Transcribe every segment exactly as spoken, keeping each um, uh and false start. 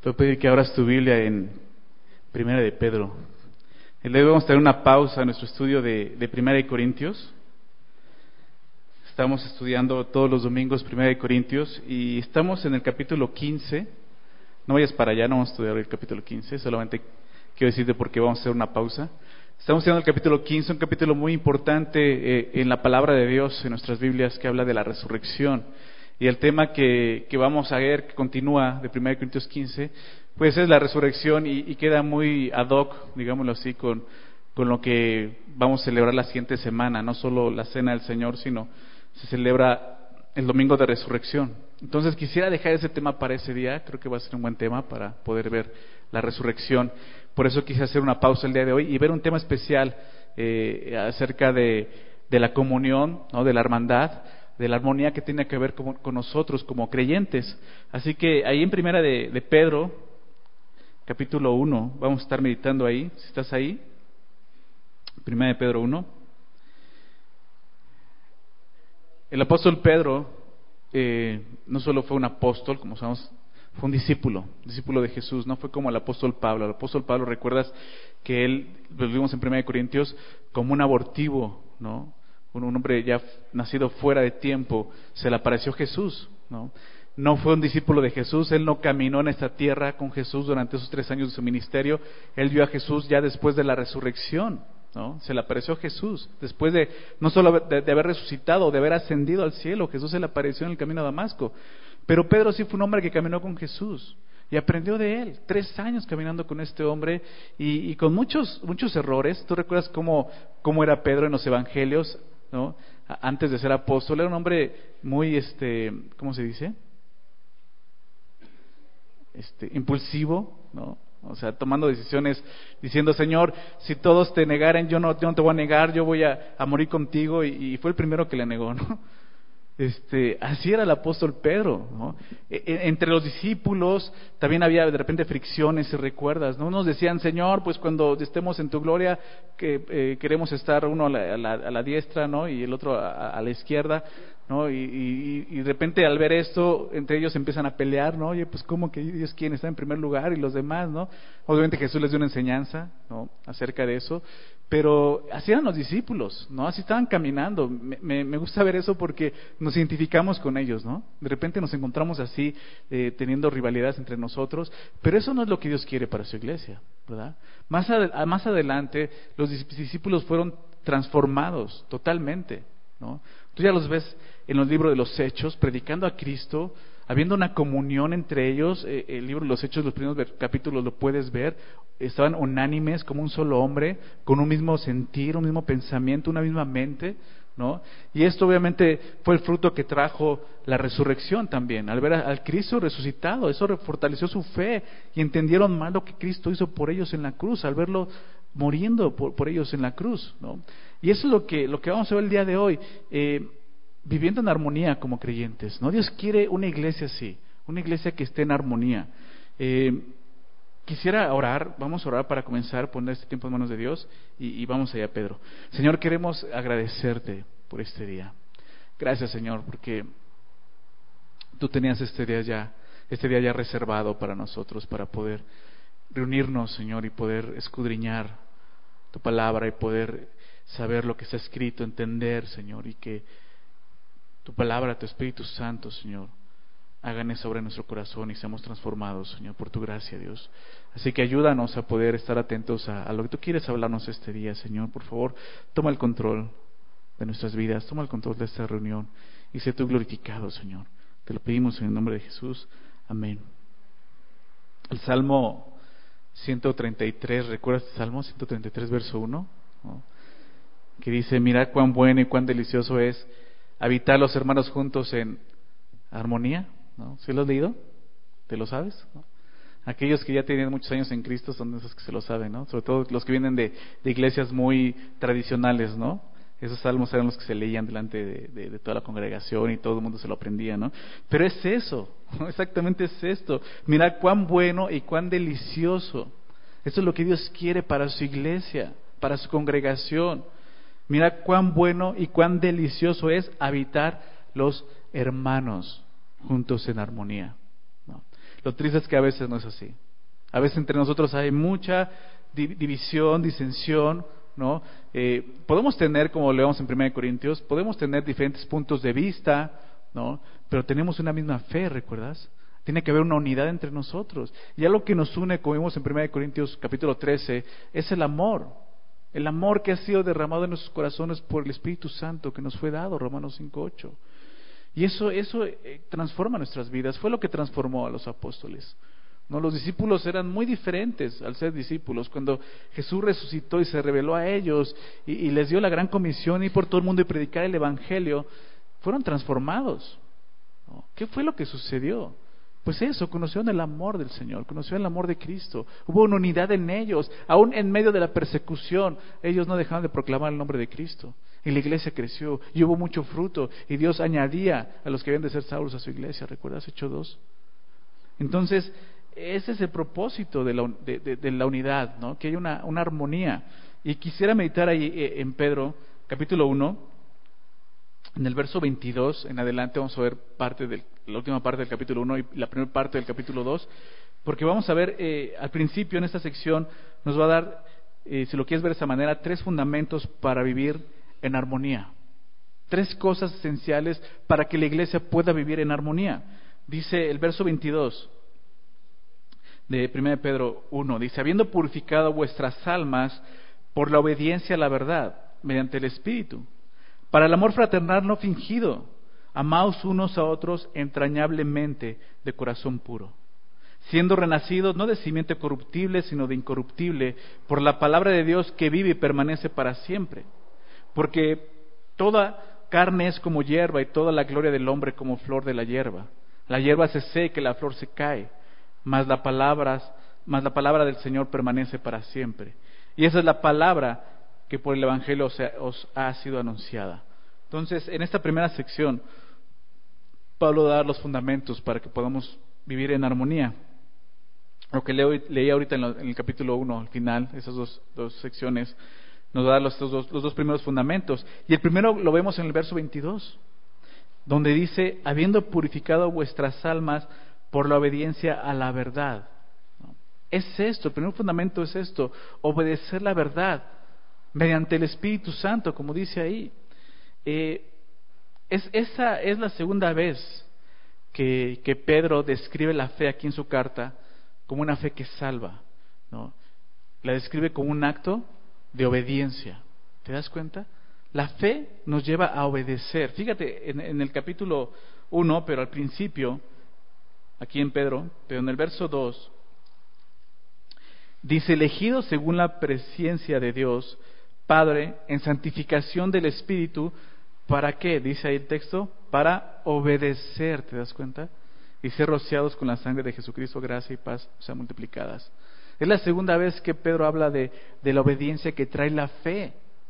Te voy a pedir que abras tu Biblia en Primera de Pedro. El día de hoy vamos a tener una pausa en nuestro estudio de, de Primera de Corintios. Estamos estudiando todos los domingos Primera de Corintios y estamos en el capítulo quince. No vayas para allá, no vamos a estudiar el capítulo quince, solamente quiero decirte por qué vamos a hacer una pausa. Estamos estudiando el capítulo quince, un capítulo muy importante eh, en la palabra de Dios, en nuestras Biblias, que habla de la resurrección. Y el tema que, que vamos a ver, que continúa de Primera de Corintios quince, pues es la resurrección y, y queda muy ad hoc, digámoslo así, con, con lo que vamos a celebrar la siguiente semana. No solo la Cena del Señor, sino se celebra el Domingo de Resurrección. Entonces quisiera dejar ese tema para ese día, creo que va a ser un buen tema para poder ver la resurrección. Por eso quise hacer una pausa el día de hoy y ver un tema especial eh, acerca de, de la comunión, ¿no? De la hermandad, de la armonía que tiene que ver con, con nosotros como creyentes. Así que ahí en Primera de, de Pedro, capítulo uno, vamos a estar meditando ahí, si estás ahí, Primera de Pedro uno. El apóstol Pedro eh, no solo fue un apóstol, como sabemos, fue un discípulo, discípulo de Jesús, no fue como el apóstol Pablo. El apóstol Pablo, recuerdas que él, lo vimos en Primera de Corintios, como un abortivo, ¿no? Un, un hombre ya nacido fuera de tiempo, se le apareció Jesús, ¿no? No fue un discípulo de Jesús, él no caminó en esta tierra con Jesús durante esos tres años de su ministerio, él vio a Jesús ya después de la resurrección, ¿no? Se le apareció Jesús, después de, no solo de, de haber resucitado, de haber ascendido al cielo, Jesús se le apareció en el camino a Damasco. Pero Pedro sí fue un hombre que caminó con Jesús y aprendió de él, tres años caminando con este hombre y, y con muchos muchos errores. ¿Tú recuerdas cómo, cómo era Pedro en los evangelios, ¿no? Antes de ser apóstol? Era un hombre muy, este, ¿cómo se dice? Este, impulsivo, ¿no? O sea, tomando decisiones, diciendo, Señor, si todos te negaren, yo no, yo no te voy a negar, yo voy a, a morir contigo, y, y fue el primero que le negó, ¿no? Este, así era el apóstol Pedro, ¿no? E, entre los discípulos también había de repente fricciones, si recuerdas, ¿no? Unos decían, Señor, pues cuando estemos en tu gloria, que eh, queremos estar uno a la, a, la, a la diestra, ¿no? Y el otro a, a la izquierda, ¿no? Y, y, y de repente al ver esto, entre ellos empiezan a pelear, ¿no? Oye, pues ¿cómo que Dios quién está en primer lugar y los demás, ¿no? Obviamente Jesús les dio una enseñanza, ¿no? Acerca de eso, pero así eran los discípulos, ¿no? Así estaban caminando. Me, me, me gusta ver eso porque nos identificamos con ellos, ¿no? De repente nos encontramos así, eh, teniendo rivalidades entre nosotros, pero eso no es lo que Dios quiere para su iglesia, ¿verdad? Más, ad, más adelante, los discípulos fueron transformados totalmente, ¿no? Tú ya los ves en los libros de los Hechos, predicando a Cristo, habiendo una comunión entre ellos. Eh, el libro de los Hechos, los primeros capítulos lo puedes ver, estaban unánimes como un solo hombre, con un mismo sentir, un mismo pensamiento, una misma mente, ¿no? Y esto obviamente fue el fruto que trajo la resurrección también, al ver al Cristo resucitado. Eso fortaleció su fe y entendieron más lo que Cristo hizo por ellos en la cruz, al verlo muriendo por, por ellos en la cruz, ¿no? Y eso es lo que, lo que vamos a ver el día de hoy, eh, viviendo en armonía como creyentes, ¿no? Dios quiere una iglesia así, una iglesia que esté en armonía. Eh, quisiera orar, vamos a orar para comenzar, poner este tiempo en manos de Dios y, y vamos allá, Pedro. Señor, queremos agradecerte por este día. Gracias, Señor, porque tú tenías este día ya, este día ya reservado para nosotros, para poder reunirnos, Señor, y poder escudriñar tu palabra y poder saber lo que está escrito, entender, Señor, y que tu palabra, tu Espíritu Santo, Señor, hagan eso sobre nuestro corazón y seamos transformados, Señor, por tu gracia, Dios. Así que ayúdanos a poder estar atentos a, a lo que tú quieres hablarnos este día, Señor. Por favor, toma el control de nuestras vidas, toma el control de esta reunión y sé tú glorificado, Señor. Te lo pedimos en el nombre de Jesús. Amén. El Salmo ciento treinta y tres, ¿recuerdas el Salmo ciento treinta y tres, verso uno? ¿No? Que dice, mirad cuán bueno y cuán delicioso es habitar los hermanos juntos en armonía, ¿no? ¿Sí lo has leído? ¿Te lo sabes? ¿No? Aquellos que ya tienen muchos años en Cristo son esos que se lo saben, ¿no? Sobre todo los que vienen de, de iglesias muy tradicionales, ¿no? Esos salmos eran los que se leían delante de, de, de toda la congregación y todo el mundo se lo aprendía, ¿no? Pero es eso, ¿no? Exactamente es esto. Mirad cuán bueno y cuán delicioso. Esto es lo que Dios quiere para su iglesia, para su congregación. Mira cuán bueno y cuán delicioso es habitar los hermanos juntos en armonía, ¿no? Lo triste es que a veces no es así. A veces entre nosotros hay mucha división, disensión, ¿no? Eh, podemos tener, como leemos en primera de Corintios, podemos tener diferentes puntos de vista, ¿no? Pero tenemos una misma fe, ¿recuerdas? Tiene que haber una unidad entre nosotros. Y algo que nos une, como vimos en primera de Corintios capítulo trece, es el amor. El amor que ha sido derramado en nuestros corazones por el Espíritu Santo que nos fue dado, Romanos cinco ocho. Y eso, eso eh, transforma nuestras vidas. Fue lo que transformó a los apóstoles. No, los discípulos eran muy diferentes al ser discípulos. Cuando Jesús resucitó y se reveló a ellos y, y les dio la gran comisión de ir por todo el mundo y predicar el Evangelio, fueron transformados, ¿no? ¿Qué fue lo que sucedió? Pues eso, conocieron el amor del Señor, conocieron el amor de Cristo. Hubo una unidad en ellos, aún en medio de la persecución. Ellos no dejaron de proclamar el nombre de Cristo. Y la iglesia creció y hubo mucho fruto. Y Dios añadía a los que habían de ser salvos a su iglesia. ¿Recuerdas Hechos dos? Entonces, ese es el propósito de la, de, de, de la unidad, ¿no? Que haya una, una armonía. Y quisiera meditar ahí en Pedro, capítulo uno, en el verso veintidós en adelante. Vamos a ver parte del, la última parte del capítulo uno y la primera parte del capítulo dos, porque vamos a ver eh, al principio en esta sección nos va a dar, eh, si lo quieres ver de esa manera, tres fundamentos para vivir en armonía. Tres cosas esenciales para que la iglesia pueda vivir en armonía. Dice el verso veintidós de primera de Pedro uno, dice: habiendo purificado vuestras almas por la obediencia a la verdad, mediante el Espíritu, para el amor fraternal no fingido, amaos unos a otros entrañablemente de corazón puro, siendo renacidos no de simiente corruptible, sino de incorruptible, por la palabra de Dios que vive y permanece para siempre. Porque toda carne es como hierba, y toda la gloria del hombre como flor de la hierba. La hierba se seca y la flor se cae, mas la palabra, mas la palabra del Señor permanece para siempre. Y esa es la palabra que por el Evangelio os ha, os ha sido anunciada. Entonces, en esta primera sección, Pablo da los fundamentos para que podamos vivir en armonía. Lo que leo, leí ahorita en, lo, en el capítulo uno, al final, esas dos, dos secciones, nos da los, los, dos, los dos primeros fundamentos. Y el primero lo vemos en el verso veintidós, donde dice: habiendo purificado vuestras almas por la obediencia a la verdad. Es esto, el primer fundamento es esto: obedecer la verdad mediante el Espíritu Santo, como dice ahí. Eh, es, esa es la segunda vez que, que Pedro describe la fe aquí en su carta como una fe que salva, ¿no? La describe como un acto de obediencia. ¿Te das cuenta? La fe nos lleva a obedecer. Fíjate en, en el capítulo uno, pero al principio, aquí en Pedro, pero en el verso dos, dice: elegido según la presciencia de Dios Padre, en santificación del Espíritu, ¿para qué? Dice ahí el texto: para obedecer, ¿te das cuenta? Y ser rociados con la sangre de Jesucristo, gracia y paz sean multiplicadas. Es la segunda vez que Pedro habla de, de la obediencia que trae la fe.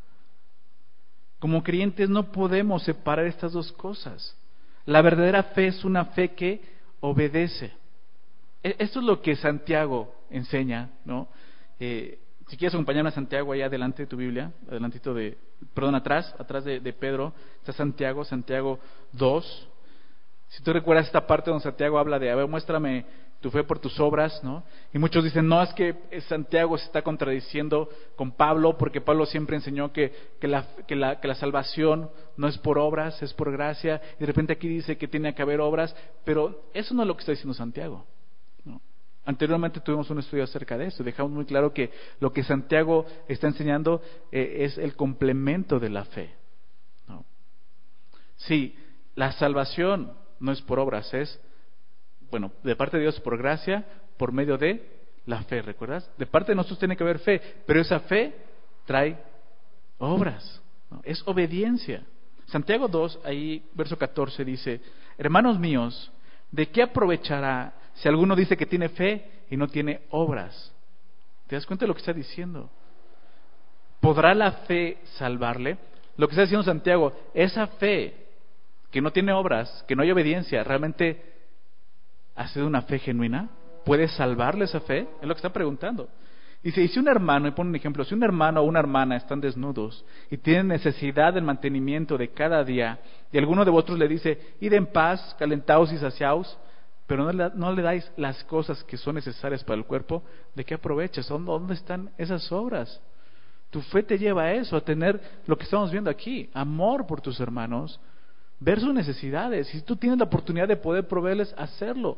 Como creyentes no podemos separar estas dos cosas. La verdadera fe es una fe que obedece. Esto es lo que Santiago enseña, ¿no? Eh, si quieres acompañarme a Santiago, allá adelante de tu Biblia, adelantito de, perdón, atrás, atrás de, de Pedro, está Santiago, Santiago dos. Si tú recuerdas esta parte donde Santiago habla de, a ver, muéstrame tu fe por tus obras, ¿no? Y muchos dicen, no, es que Santiago se está contradiciendo con Pablo, porque Pablo siempre enseñó que, que, la, que, la, que la salvación no es por obras, es por gracia, y de repente aquí dice que tiene que haber obras, pero eso no es lo que está diciendo Santiago, ¿no? Anteriormente tuvimos un estudio acerca de esto, dejamos muy claro que lo que Santiago está enseñando eh, es el complemento de la fe, ¿no? Sí, la salvación no es por obras, es, bueno, de parte de Dios por gracia, por medio de la fe, ¿recuerdas? De parte de nosotros tiene que haber fe, pero esa fe trae obras, ¿no? Es obediencia. Santiago dos, ahí verso catorce dice: hermanos míos, ¿de qué aprovechará si alguno dice que tiene fe y no tiene obras? ¿Te das cuenta de lo que está diciendo? ¿Podrá la fe salvarle? Lo que está diciendo Santiago, esa fe que no tiene obras, que no hay obediencia, ¿realmente ha sido una fe genuina? ¿Puede salvarle esa fe? Es lo que está preguntando. Dice, y si un hermano, y pone un ejemplo, si un hermano o una hermana están desnudos y tienen necesidad del mantenimiento de cada día, y alguno de vosotros le dice, id en paz, calentaos y saciaos, pero no le, no le dais las cosas que son necesarias para el cuerpo, ¿de qué aprovechas? ¿Dónde están esas obras? Tu fe te lleva a eso, a tener lo que estamos viendo aquí, amor por tus hermanos, ver sus necesidades. Si tú tienes la oportunidad de poder proveerles, hacerlo.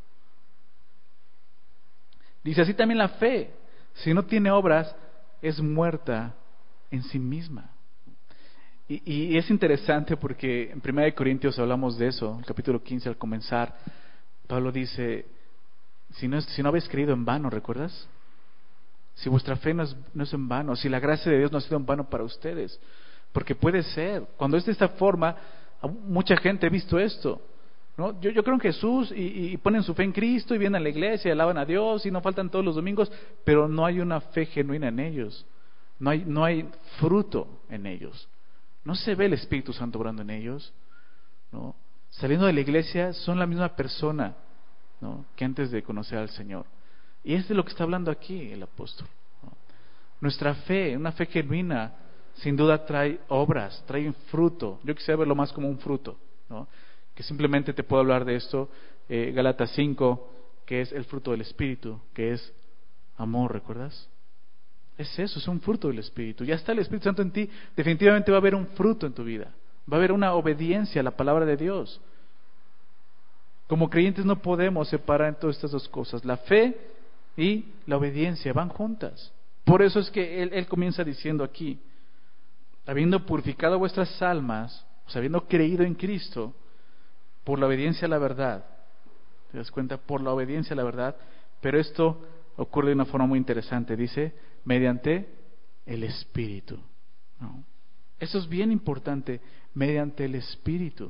Dice así también la fe, si no tiene obras, es muerta en sí misma. Y, y es interesante porque en primera de Corintios hablamos de eso, el capítulo quince al comenzar, Pablo dice, si no, si no habéis creído en vano, ¿recuerdas? Si vuestra fe no es, no es en vano, si la gracia de Dios no ha sido en vano para ustedes, porque puede ser, cuando es de esta forma, mucha gente ha visto esto, ¿no? Yo, yo creo en Jesús y, y ponen su fe en Cristo y vienen a la iglesia y alaban a Dios y no faltan todos los domingos, pero no hay una fe genuina en ellos, no hay, no hay fruto en ellos, no se ve el Espíritu Santo obrando en ellos, ¿no? Saliendo de la iglesia son la misma persona, ¿no?, que antes de conocer al Señor. Y es de lo que está hablando aquí el apóstol, ¿no? Nuestra fe, una fe genuina, sin duda trae obras, trae un fruto. Yo quisiera verlo más como un fruto, ¿no? Que simplemente te puedo hablar de esto, eh, Gálatas cinco, que es el fruto del Espíritu, que es amor, ¿recuerdas? Es eso, es un fruto del Espíritu. Ya está el Espíritu Santo en ti, definitivamente va a haber un fruto en tu vida. Va a haber una obediencia a la palabra de Dios. Como creyentes no podemos separar en todas estas dos cosas. La fe y la obediencia van juntas. Por eso es que Él, él comienza diciendo aquí, habiendo purificado vuestras almas, o sea, habiendo creído en Cristo, por la obediencia a la verdad. ¿Te das cuenta? Por la obediencia a la verdad. Pero esto ocurre de una forma muy interesante. Dice, mediante el Espíritu, ¿no? Eso es bien importante, mediante el Espíritu.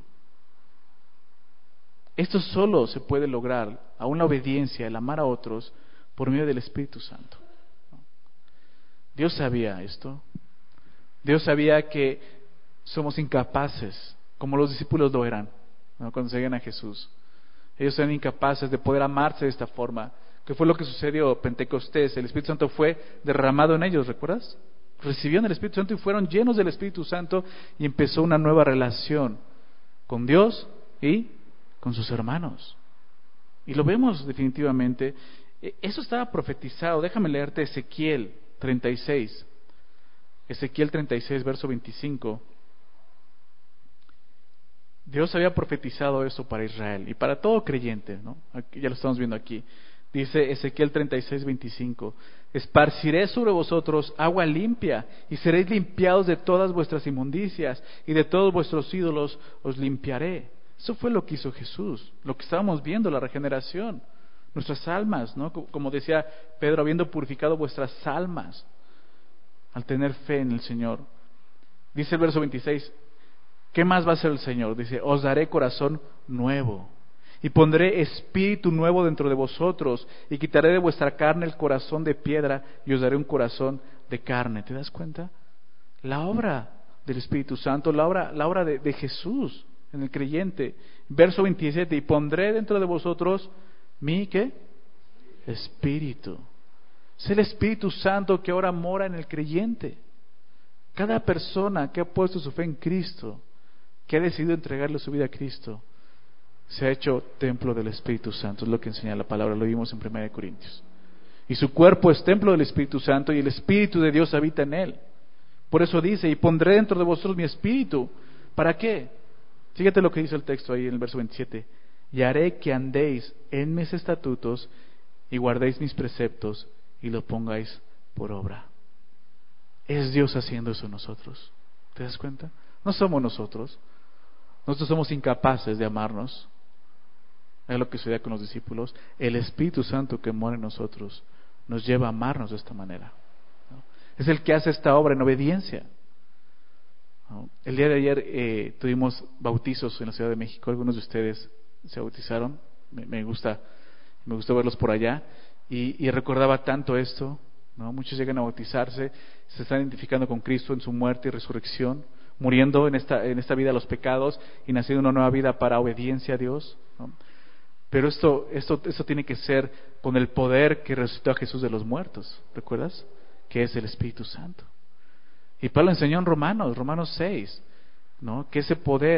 Esto solo se puede lograr, aún la obediencia, el amar a otros, por medio del Espíritu Santo, ¿no? Dios sabía esto. Dios sabía que somos incapaces, como los discípulos lo eran, ¿no?, cuando seguían a Jesús. Ellos eran incapaces de poder amarse de esta forma, que fue lo que sucedió Pentecostés. El Espíritu Santo fue derramado en ellos, ¿recuerdas? Recibieron el Espíritu Santo y fueron llenos del Espíritu Santo y empezó una nueva relación con Dios y con sus hermanos. Y lo vemos definitivamente. Eso estaba profetizado. Déjame leerte Ezequiel treinta y seis. Ezequiel treinta y seis, verso veinticinco. Dios había profetizado eso para Israel y para todo creyente, ¿no? Aquí, ya lo estamos viendo aquí. Dice Ezequiel treinta y seis, veinticinco: esparciré sobre vosotros agua limpia y seréis limpiados de todas vuestras inmundicias y de todos vuestros ídolos os limpiaré. Eso fue lo que hizo Jesús, lo que estábamos viendo, la regeneración, nuestras almas, ¿no? Como decía Pedro, habiendo purificado vuestras almas al tener fe en el Señor. Dice el verso veintiséis, ¿qué más va a hacer el Señor? Dice, os daré corazón nuevo y pondré espíritu nuevo dentro de vosotros y quitaré de vuestra carne el corazón de piedra y os daré un corazón de carne. ¿Te das cuenta? La obra del Espíritu Santo, la obra, la obra de, de Jesús en el creyente. Verso veintisiete, y pondré dentro de vosotros mi, ¿qué? Espíritu. Es el Espíritu Santo que ahora mora en el creyente. Cada persona que ha puesto su fe en Cristo, que ha decidido entregarle su vida a Cristo, se ha hecho templo del Espíritu Santo. Es lo que enseña la palabra, lo vimos en primera de Corintios. Y su cuerpo es templo del Espíritu Santo y el Espíritu de Dios habita en él. Por eso dice, y pondré dentro de vosotros mi Espíritu. ¿Para qué? Fíjate lo que dice el texto ahí en el verso veintisiete. Y haré que andéis en mis estatutos y guardéis mis preceptos y lo pongáis por obra. Es Dios haciendo eso en nosotros. ¿Te das cuenta? No somos nosotros. Nosotros somos incapaces de amarnos. Es lo que sucede con los discípulos. El Espíritu Santo que mora en nosotros nos lleva a amarnos de esta manera, ¿no? Es el que hace esta obra en obediencia, ¿no? El día de ayer eh, tuvimos bautizos en la Ciudad de México. Algunos de ustedes se bautizaron. Me, me gusta, me gustó verlos por allá y, y recordaba tanto esto, ¿no? Muchos llegan a bautizarse, se están identificando con Cristo en su muerte y resurrección, muriendo en esta, en esta vida los pecados y naciendo una nueva vida para obediencia a Dios, ¿no? Pero esto, esto, esto tiene que ser con el poder que resucitó a Jesús de los muertos, ¿recuerdas? Que es el Espíritu Santo. Y Pablo enseñó en Romanos, Romanos seis, ¿no? Que ese poder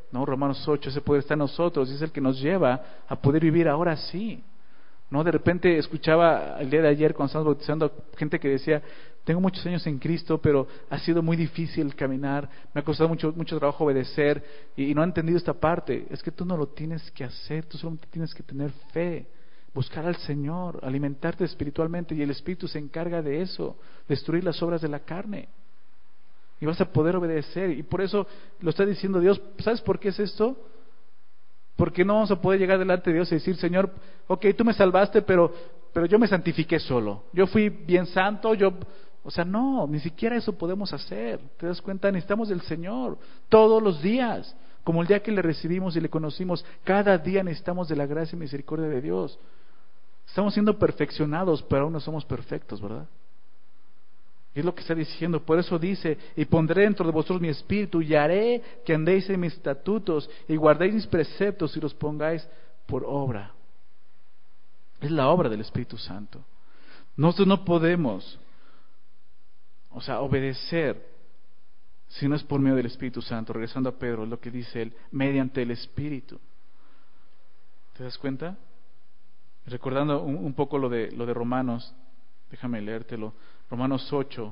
¿no? Romanos ocho, ese poder está en nosotros y es el que nos lleva a poder vivir ahora sí. ¿No? De repente escuchaba el día de ayer cuando estábamos bautizando gente que decía, tengo muchos años en Cristo, pero ha sido muy difícil caminar, me ha costado mucho, mucho trabajo obedecer y, y no ha entendido esta parte. Es que tú no lo tienes que hacer, tú solamente tienes que tener fe, buscar al Señor, alimentarte espiritualmente y el Espíritu se encarga de eso, destruir las obras de la carne. Y vas a poder obedecer y por eso lo está diciendo Dios. ¿Sabes por qué es esto? Porque no vamos a poder llegar delante de Dios y decir, Señor, ok, tú me salvaste, pero, pero yo me santifiqué solo. Yo fui bien santo, yo... O sea, no, ni siquiera eso podemos hacer. ¿Te das cuenta? Necesitamos del Señor todos los días. Como el día que le recibimos y le conocimos, cada día necesitamos de la gracia y misericordia de Dios. Estamos siendo perfeccionados, pero aún no somos perfectos, ¿verdad? Y es lo que está diciendo. Por eso dice, y pondré dentro de vosotros mi espíritu y haré que andéis en mis estatutos y guardéis mis preceptos y los pongáis por obra. Es la obra del Espíritu Santo. Nosotros no podemos, o sea, obedecer si no es por medio del Espíritu Santo. Regresando a Pedro, lo que dice él, mediante el Espíritu. ¿Te das cuenta? Recordando un, un poco lo de, lo de Romanos, déjame leértelo. Romanos ocho,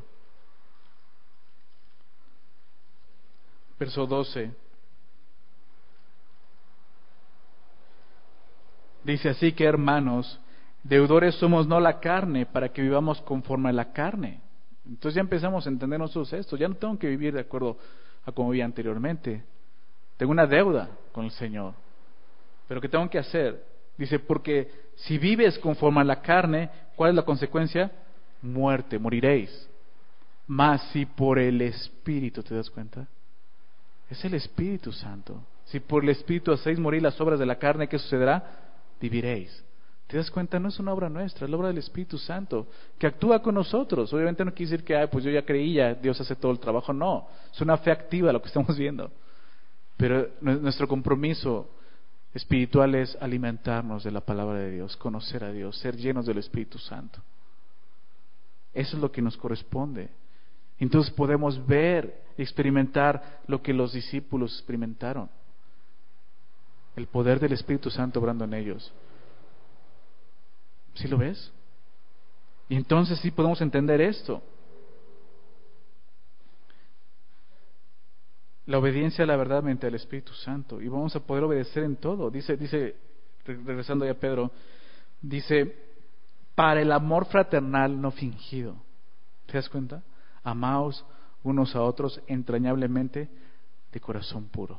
verso doce. Dice así que, hermanos, deudores somos no la carne, para que vivamos conforme a la carne. Entonces ya empezamos a entender nosotros esto. Ya no tengo que vivir de acuerdo a como vivía anteriormente. Tengo una deuda con el Señor. Pero ¿qué tengo que hacer? Dice, porque si vives conforme a la carne, ¿cuál es la consecuencia? Muerte, moriréis. Mas si por el Espíritu, ¿te das cuenta? Es el Espíritu Santo. Si por el Espíritu hacéis morir las obras de la carne, ¿qué sucederá? Viviréis. ¿Te das cuenta? No es una obra nuestra, es la obra del Espíritu Santo, que actúa con nosotros. Obviamente no quiere decir que, ay, pues yo ya creí, ya Dios hace todo el trabajo. No, es una fe activa lo que estamos viendo. Pero nuestro compromiso espiritual es alimentarnos de la palabra de Dios, conocer a Dios, ser llenos del Espíritu Santo. Eso es lo que nos corresponde. Entonces podemos ver y experimentar lo que los discípulos experimentaron. El poder del Espíritu Santo obrando en ellos. ¿Sí lo ves? Y entonces sí podemos entender esto. La obediencia a la verdad mediante el Espíritu Santo. Y vamos a poder obedecer en todo. Dice, dice, regresando ya a Pedro, dice, para el amor fraternal no fingido. ¿Te das cuenta? Amaos unos a otros entrañablemente de corazón puro.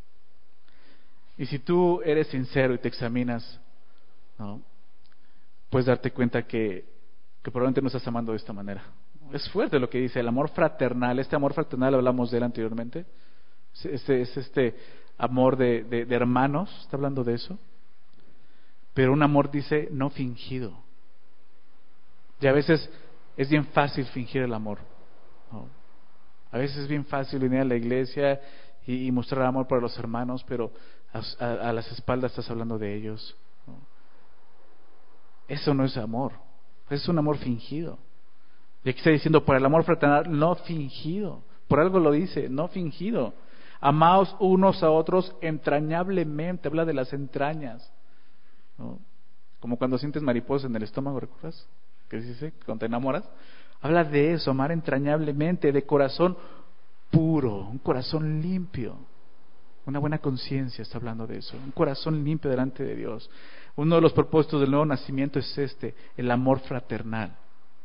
Y si tú eres sincero y te examinas, ¿no?, puedes darte cuenta que, que probablemente no estás amando de esta manera. Es fuerte lo que dice, el amor fraternal. Este amor fraternal, hablamos de él anteriormente. Este, es este amor de, de, de hermanos, está hablando de eso. Pero un amor, dice, no fingido. Y a veces es bien fácil fingir el amor, ¿no? A veces es bien fácil venir a la iglesia y, y mostrar amor para los hermanos, pero a, a, a las espaldas estás hablando de ellos, ¿no? Eso no es amor, es un amor fingido. Y aquí está diciendo, por el amor fraternal no fingido. Por algo lo dice, no fingido. Amaos unos a otros entrañablemente. Habla de las entrañas, ¿no? Como cuando sientes mariposas en el estómago, ¿recuerdas? ¿Qué dice? Cuando te enamoras. Habla de eso, amar entrañablemente, de corazón puro, un corazón limpio. Una buena conciencia, está hablando de eso. Un corazón limpio delante de Dios. Uno de los propósitos del nuevo nacimiento es este, el amor fraternal.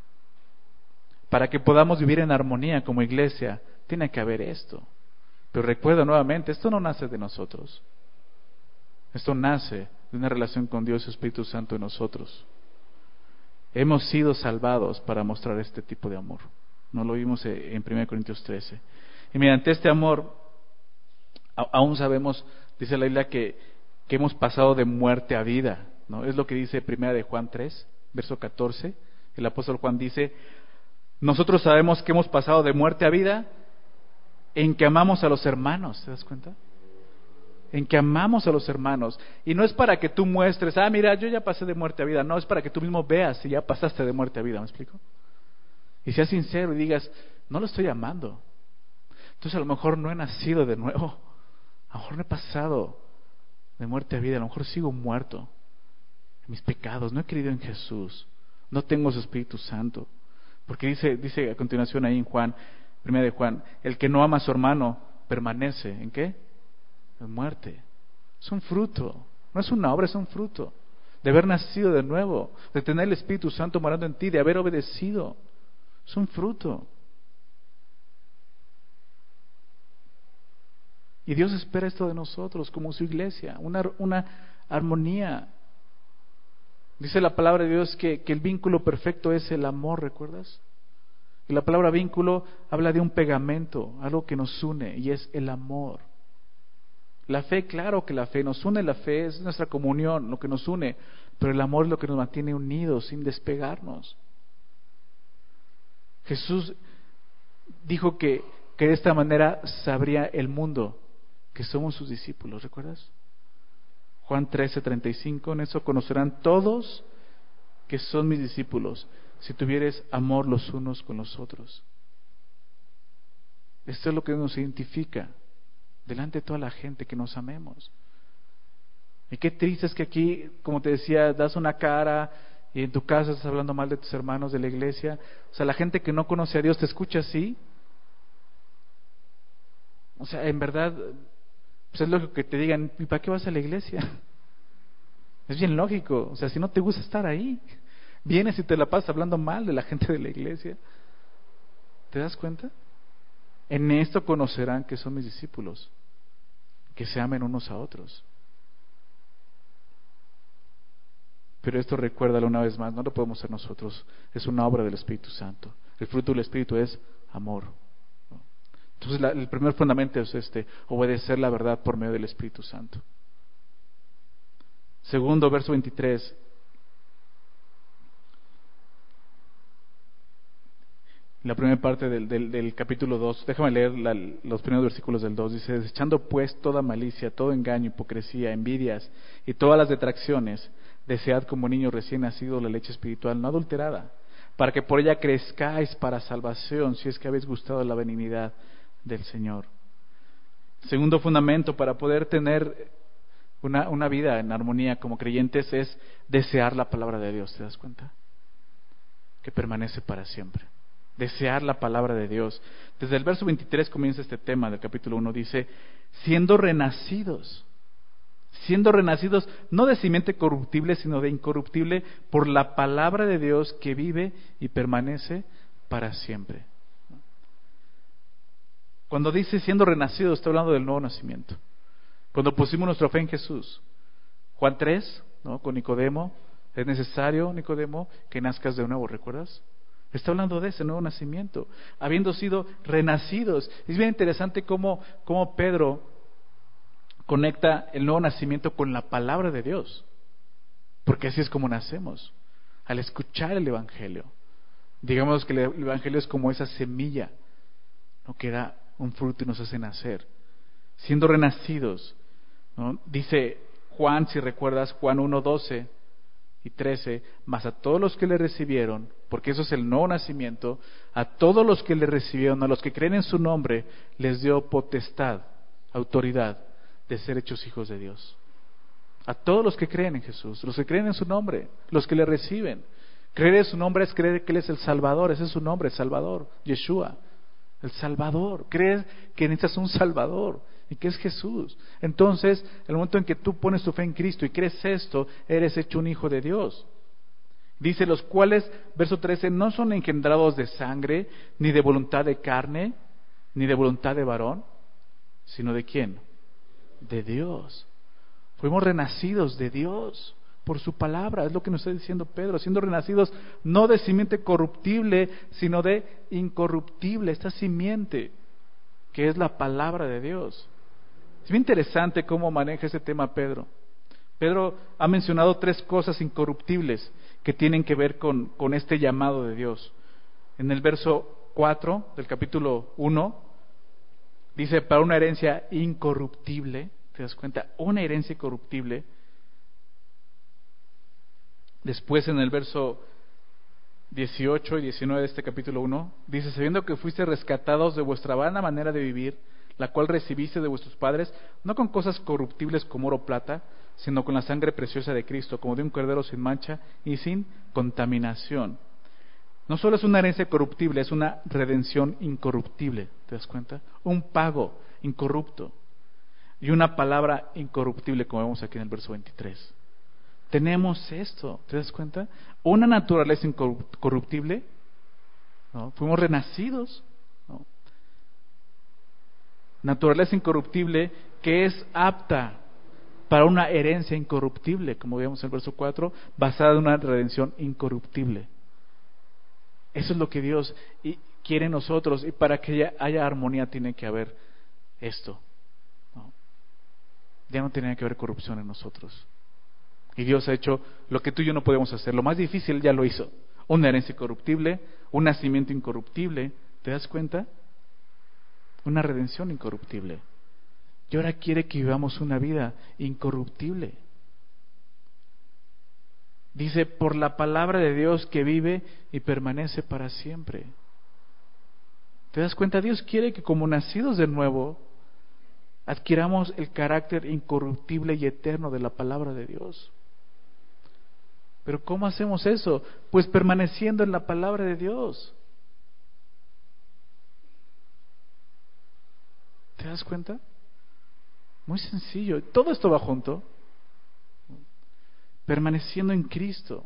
Para que podamos vivir en armonía como iglesia, tiene que haber esto. Pero recuerda nuevamente, esto no nace de nosotros. Esto nace de una relación con Dios y Espíritu Santo en nosotros. Hemos sido salvados para mostrar este tipo de amor. No lo vimos en primera Corintios trece. Y mediante este amor, aún sabemos, dice la Biblia, que, que hemos pasado de muerte a vida, ¿no? Es lo que dice primera de Juan tres, verso catorce. El apóstol Juan dice, nosotros sabemos que hemos pasado de muerte a vida en que amamos a los hermanos. ¿Te das cuenta? En que amamos a los hermanos. Y no es para que tú muestres, ah, mira, yo ya pasé de muerte a vida. No, es para que tú mismo veas si ya pasaste de muerte a vida. ¿Me explico? Y seas sincero y digas, no lo estoy amando. Entonces a lo mejor no he nacido de nuevo. A lo mejor no he pasado de muerte a vida, a lo mejor sigo muerto en mis pecados, no he creído en Jesús, no tengo su Espíritu Santo. Porque dice, dice a continuación ahí en Juan, primera de Juan, el que no ama a su hermano permanece, ¿en qué? En muerte. Es un fruto, no es una obra, es un fruto de haber nacido de nuevo, de tener el Espíritu Santo morando en ti, de haber obedecido. Es un fruto. Y Dios espera esto de nosotros como su iglesia, una, una armonía. Dice la palabra de Dios que, que el vínculo perfecto es el amor, ¿recuerdas? Y la palabra vínculo habla de un pegamento, algo que nos une, y es el amor. La fe, claro que la fe nos une, la fe es nuestra comunión, lo que nos une, pero el amor es lo que nos mantiene unidos sin despegarnos. Jesús dijo que, que de esta manera sabría el mundo que somos sus discípulos, ¿recuerdas? Juan trece, treinta y cinco, en eso conocerán todos que son mis discípulos, si tuvieres amor los unos con los otros. Esto es lo que nos identifica delante de toda la gente, que nos amemos. Y qué triste es que aquí, como te decía, das una cara y en tu casa estás hablando mal de tus hermanos de la iglesia. O sea, la gente que no conoce a Dios te escucha así. O sea, en verdad, pues es lógico que te digan, ¿y para qué vas a la iglesia? Es bien lógico. O sea, si no te gusta estar ahí, vienes y te la pasas hablando mal de la gente de la iglesia. ¿Te das cuenta? En esto conocerán que son mis discípulos, que se amen unos a otros. Pero esto, recuérdalo una vez más, no lo podemos hacer nosotros, es una obra del Espíritu Santo. El fruto del Espíritu es amor. Entonces la, el primer fundamento es este: obedecer la verdad por medio del Espíritu Santo. Segundo, verso veintitrés. La primera parte del, del, del capítulo dos, déjame leer la, los primeros versículos del dos. Dice: desechando pues toda malicia, todo engaño, hipocresía, envidias y todas las detracciones, desead como niños recién nacidos la leche espiritual no adulterada, para que por ella crezcáis para salvación, si es que habéis gustado la benignidad del Señor. Segundo fundamento para poder tener una, una vida en armonía como creyentes es desear la palabra de Dios. ¿Te das cuenta? Que permanece para siempre. Desear la palabra de Dios. Desde el verso veintitrés comienza este tema del capítulo uno. Dice: siendo renacidos, siendo renacidos no de simiente corruptible, sino de incorruptible, por la palabra de Dios que vive y permanece para siempre. Cuando dice siendo renacidos, está hablando del nuevo nacimiento. Cuando pusimos nuestra fe en Jesús. Juan tres, ¿no? Con Nicodemo, es necesario, Nicodemo, que nazcas de nuevo, ¿recuerdas? Está hablando de ese nuevo nacimiento, habiendo sido renacidos. Es bien interesante cómo, cómo Pedro conecta el nuevo nacimiento con la palabra de Dios, porque así es como nacemos, al escuchar el Evangelio. Digamos que el Evangelio es como esa semilla, ¿no? Que da un fruto y nos hace nacer, siendo renacidos, ¿no? Dice Juan, si recuerdas, Juan uno, doce y trece, mas a todos los que le recibieron, porque eso es el nuevo nacimiento, a todos los que le recibieron, a los que creen en su nombre, les dio potestad, autoridad de ser hechos hijos de Dios. A todos los que creen en Jesús, los que creen en su nombre, los que le reciben. Creer en su nombre es creer que Él es el Salvador, ese es su nombre, Salvador, Yeshua, el Salvador. Creer que necesitas un Salvador y que es Jesús. Entonces, el momento en que tú pones tu fe en Cristo y crees esto, eres hecho un hijo de Dios. Dice: los cuales, verso trece, no son engendrados de sangre, ni de voluntad de carne, ni de voluntad de varón, sino de ¿quién? De Dios. Fuimos renacidos de Dios por su palabra, es lo que nos está diciendo Pedro, siendo renacidos no de simiente corruptible, sino de incorruptible, esta simiente que es la palabra de Dios. Es bien interesante cómo maneja ese tema Pedro. Pedro ha mencionado tres cosas incorruptibles que tienen que ver con, con este llamado de Dios. En el verso cuatro del capítulo uno dice: para una herencia incorruptible. ¿Te das cuenta? Una herencia incorruptible. Después, en el verso dieciocho y diecinueve de este capítulo uno, dice: sabiendo que fuiste rescatados de vuestra vana manera de vivir, la cual recibiste de vuestros padres, no con cosas corruptibles como oro o plata, sino con la sangre preciosa de Cristo, como de un cordero sin mancha y sin contaminación. No solo es una herencia corruptible, es una redención incorruptible, ¿te das cuenta? Un pago incorrupto y una palabra incorruptible, como vemos aquí en el verso veintitrés. Tenemos esto, ¿te das cuenta? Una naturaleza incorruptible, ¿no? Fuimos renacidos, ¿no? Naturaleza incorruptible que es apta para una herencia incorruptible, como vemos en el verso cuatro, basada en una redención incorruptible. Eso es lo que Dios quiere en nosotros, y para que haya armonía tiene que haber esto, ¿no? Ya no tiene que haber corrupción en nosotros. Y Dios ha hecho lo que tú y yo no podemos hacer. Lo más difícil ya lo hizo. Una herencia incorruptible, un nacimiento incorruptible, ¿te das cuenta? Una redención incorruptible. Y ahora quiere que vivamos una vida incorruptible. Dice, por la palabra de Dios que vive y permanece para siempre. ¿Te das cuenta? Dios quiere que como nacidos de nuevo, adquiramos el carácter incorruptible y eterno de la palabra de Dios. ¿Pero cómo hacemos eso? Pues permaneciendo en la palabra de Dios. ¿Te das cuenta? Muy sencillo. Todo esto va junto. Permaneciendo en Cristo.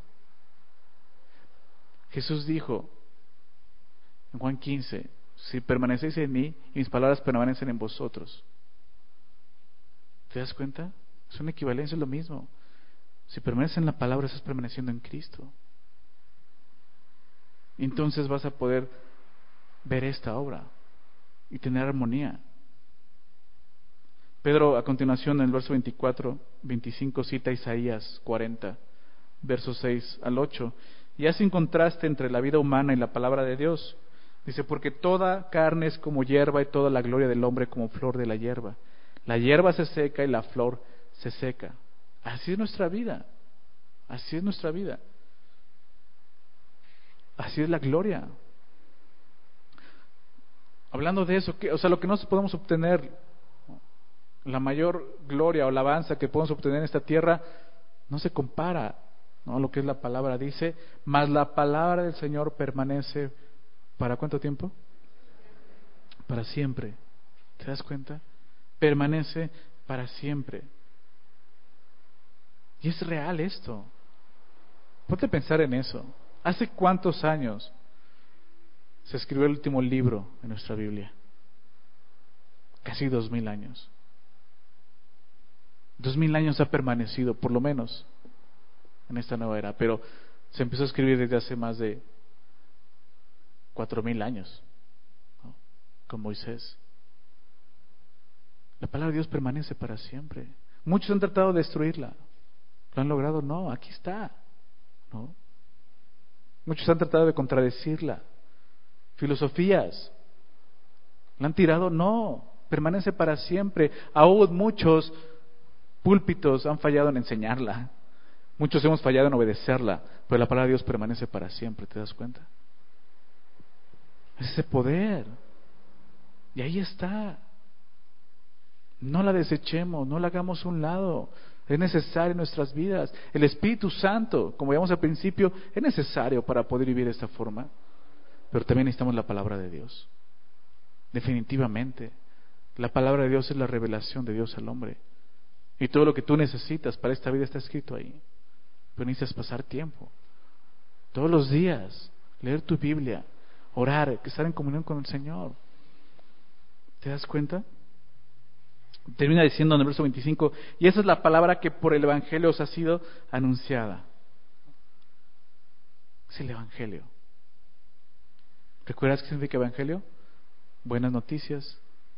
Jesús dijo en Juan quince, si permanecéis en mí y mis palabras permanecen en vosotros. ¿Te das cuenta? Es una equivalencia, es lo mismo. Si permaneces en la palabra, estás permaneciendo en Cristo. Entonces vas a poder ver esta obra y tener armonía. Pedro, a continuación, en el verso veinticuatro, veinticinco, cita Isaías cuarenta, versos seis al ocho, y hace un contraste entre la vida humana y la palabra de Dios. Dice, porque toda carne es como hierba y toda la gloria del hombre como flor de la hierba. La hierba se seca y la flor se seca. Así es nuestra vida. Así es nuestra vida. Así es la gloria. Hablando de eso, ¿qué? O sea, lo que no podemos obtener, la mayor gloria o alabanza que podemos obtener en esta tierra, no se compara, ¿no?, a lo que es la palabra. Dice, mas la palabra del Señor permanece, ¿para cuánto tiempo? Para siempre. ¿Te das cuenta? Permanece para siempre. Y es real esto. Ponte a pensar en eso. ¿Hace cuántos años se escribió el último libro de nuestra Biblia? Casi dos mil años. Dos mil años ha permanecido, por lo menos, en esta nueva era. Pero se empezó a escribir desde hace más de cuatro mil años, ¿no?, con Moisés. La palabra de Dios permanece para siempre. Muchos han tratado de destruirla. ¿Lo han logrado? No, aquí está, ¿no? Muchos han tratado de contradecirla. Filosofías, ¿la han tirado? No, permanece para siempre. Aún muchos púlpitos han fallado en enseñarla. Muchos hemos fallado en obedecerla, pero la palabra de Dios permanece para siempre, ¿te das cuenta? Es ese poder. Y ahí está. No la desechemos, no la hagamos a un lado. Es necesario en nuestras vidas. El Espíritu Santo, como veíamos al principio, es necesario para poder vivir de esta forma. Pero también necesitamos la palabra de Dios. Definitivamente. La palabra de Dios es la revelación de Dios al hombre. Y todo lo que tú necesitas para esta vida está escrito ahí. Pero necesitas pasar tiempo. Todos los días. Leer tu Biblia. Orar. Estar en comunión con el Señor. ¿Te das cuenta? Termina diciendo en el verso veinticinco, y esa es la palabra que por el Evangelio os ha sido anunciada. Es el Evangelio. ¿Recuerdas qué significa Evangelio? Buenas noticias.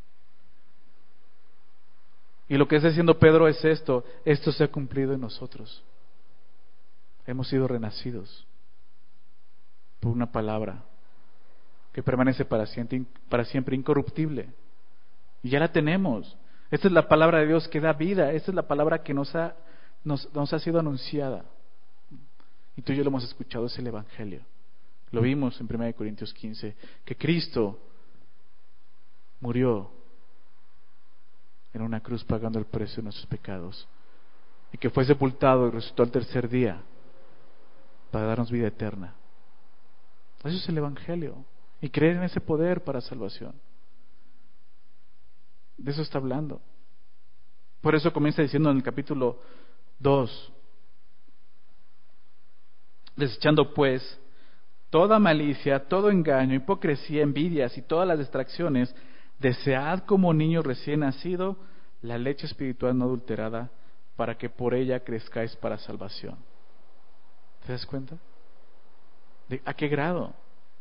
Y lo que está diciendo Pedro es esto: esto se ha cumplido en nosotros. Hemos sido renacidos por una palabra que permanece para siempre, para siempre incorruptible. Y ya la tenemos. Esta es la palabra de Dios que da vida. Esta es la palabra que nos ha, nos, nos ha sido anunciada. Y tú y yo lo hemos escuchado, es el Evangelio. Lo vimos en primera de Corintios quince, que Cristo murió en una cruz pagando el precio de nuestros pecados, y que fue sepultado y resucitó al tercer día para darnos vida eterna. Eso es el Evangelio, y creer en ese poder para salvación. De eso está hablando. Por eso comienza diciendo en el capítulo dos: desechando pues toda malicia, todo engaño, hipocresía, envidias y todas las distracciones, desead como niño recién nacido la leche espiritual no adulterada, para que por ella crezcáis para salvación. ¿Te das cuenta? ¿De a qué grado?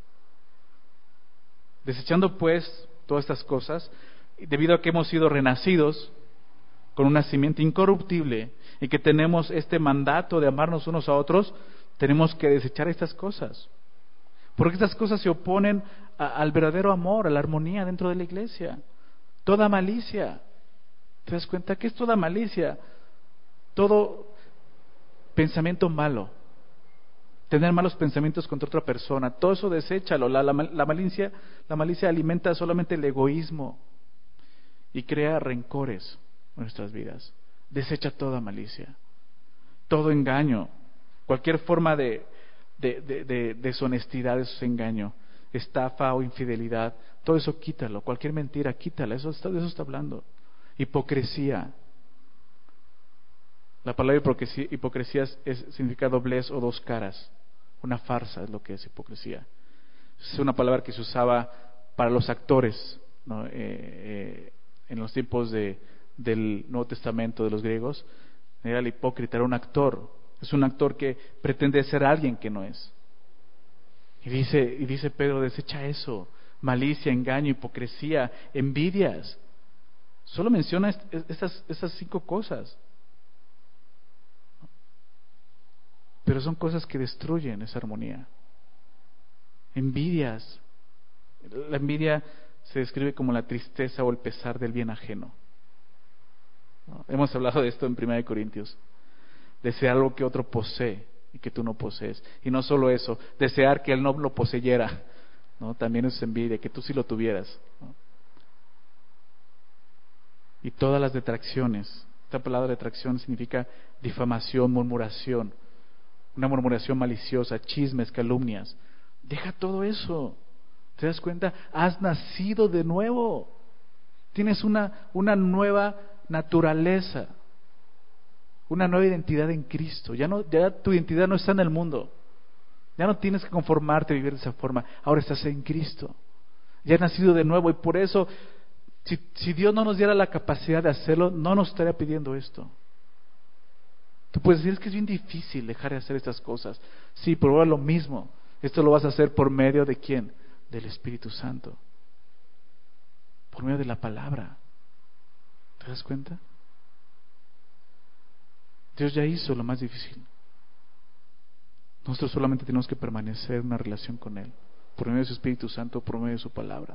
Desechando pues todas estas cosas, debido a que hemos sido renacidos con un nacimiento incorruptible y que tenemos este mandato de amarnos unos a otros, tenemos que desechar estas cosas. Porque estas cosas se oponen a, al verdadero amor, a la armonía dentro de la iglesia. Toda malicia. ¿Te das cuenta? ¿Qué es toda malicia? Todo pensamiento malo. Tener malos pensamientos contra otra persona. Todo eso deséchalo. La, la, la, malicia, la malicia alimenta solamente el egoísmo y crea rencores en nuestras vidas. Desecha toda malicia. Todo engaño. Cualquier forma de De, de, de deshonestidad, eso es engaño, estafa o infidelidad, todo eso quítalo, cualquier mentira quítala, eso está, de eso está hablando. Hipocresía, la palabra hipocresía, hipocresía es, es, significa doblez o dos caras, una farsa es lo que es hipocresía. Es una palabra que se usaba para los actores, ¿no? eh, eh, en los tiempos de, del Nuevo Testamento de los griegos. Era el hipócrita, era un actor. Es un actor que pretende ser alguien que no es. Y dice, y dice Pedro, desecha eso: malicia, engaño, hipocresía, envidias. Solo menciona estas, estas cinco cosas. Pero son cosas que destruyen esa armonía. Envidias. La envidia se describe como la tristeza o el pesar del bien ajeno. ¿No? Hemos hablado de esto en Primera de Corintios. Desear algo que otro posee y que tú no posees. Y no solo eso, desear que él no lo poseyera, ¿no? También es envidia, que tú sí lo tuvieras, ¿no? Y todas las detracciones. Esta palabra detracción significa difamación, murmuración, una murmuración maliciosa, chismes, calumnias. Deja todo eso. ¿Te das cuenta? Has nacido de nuevo. Tienes una, una nueva naturaleza. Una nueva identidad en Cristo. Ya no, ya tu identidad no está en el mundo. Ya no tienes que conformarte a vivir de esa forma. Ahora estás en Cristo. Ya has nacido de nuevo, y por eso, si, si Dios no nos diera la capacidad de hacerlo, no nos estaría pidiendo esto. Tú puedes decir: es que es bien difícil dejar de hacer estas cosas. Sí, pero ahora lo mismo. Esto lo vas a hacer por medio de ¿quién? Del Espíritu Santo. Por medio de la palabra. ¿Te das cuenta? Dios ya hizo lo más difícil. Nosotros solamente tenemos que permanecer en una relación con Él, por medio de su Espíritu Santo, por medio de su palabra.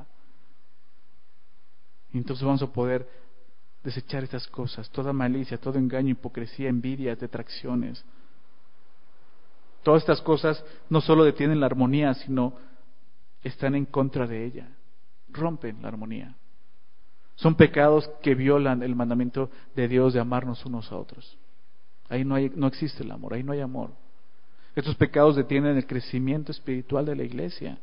Y entonces vamos a poder desechar estas cosas, toda malicia, todo engaño, hipocresía, envidias, detracciones. Todas estas cosas no solo detienen la armonía, sino están en contra de ella, rompen la armonía. Son pecados que violan el mandamiento de Dios de amarnos unos a otros. Ahí no hay, no existe el amor, ahí no hay amor. Estos pecados detienen el crecimiento espiritual de la iglesia.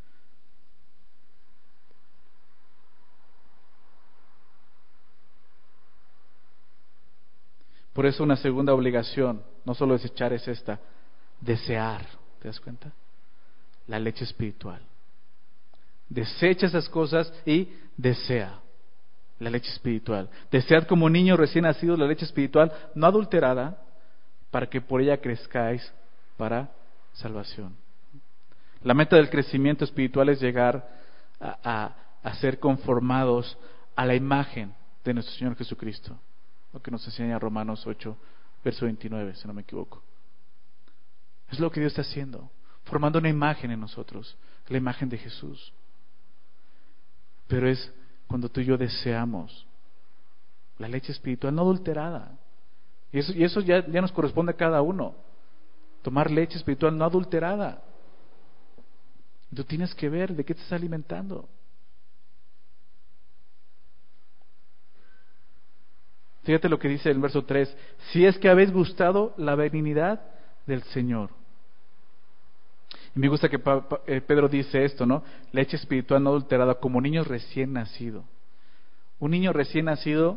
Por eso una segunda obligación, no solo desechar, es esta: desear. ¿Te das cuenta? La leche espiritual. Desecha esas cosas y desea la leche espiritual. Desead como niños recién nacidos la leche espiritual no adulterada, para que por ella crezcáis para salvación. La meta del crecimiento espiritual es llegar a, a, a ser conformados a la imagen de nuestro Señor Jesucristo, lo que nos enseña Romanos ocho, verso veintinueve, si no me equivoco. Es lo que Dios está haciendo, formando una imagen en nosotros, la imagen de Jesús. Pero es cuando tú y yo deseamos la leche espiritual no adulterada. Y eso, y eso ya, ya nos corresponde a cada uno. Tomar leche espiritual no adulterada. Tú tienes que ver de qué te estás alimentando. Fíjate lo que dice el verso tres: si es que habéis gustado la benignidad del Señor. Y me gusta que pa, pa, eh, Pedro dice esto, ¿no? Leche espiritual no adulterada, como niños recién nacidos. Un niño recién nacido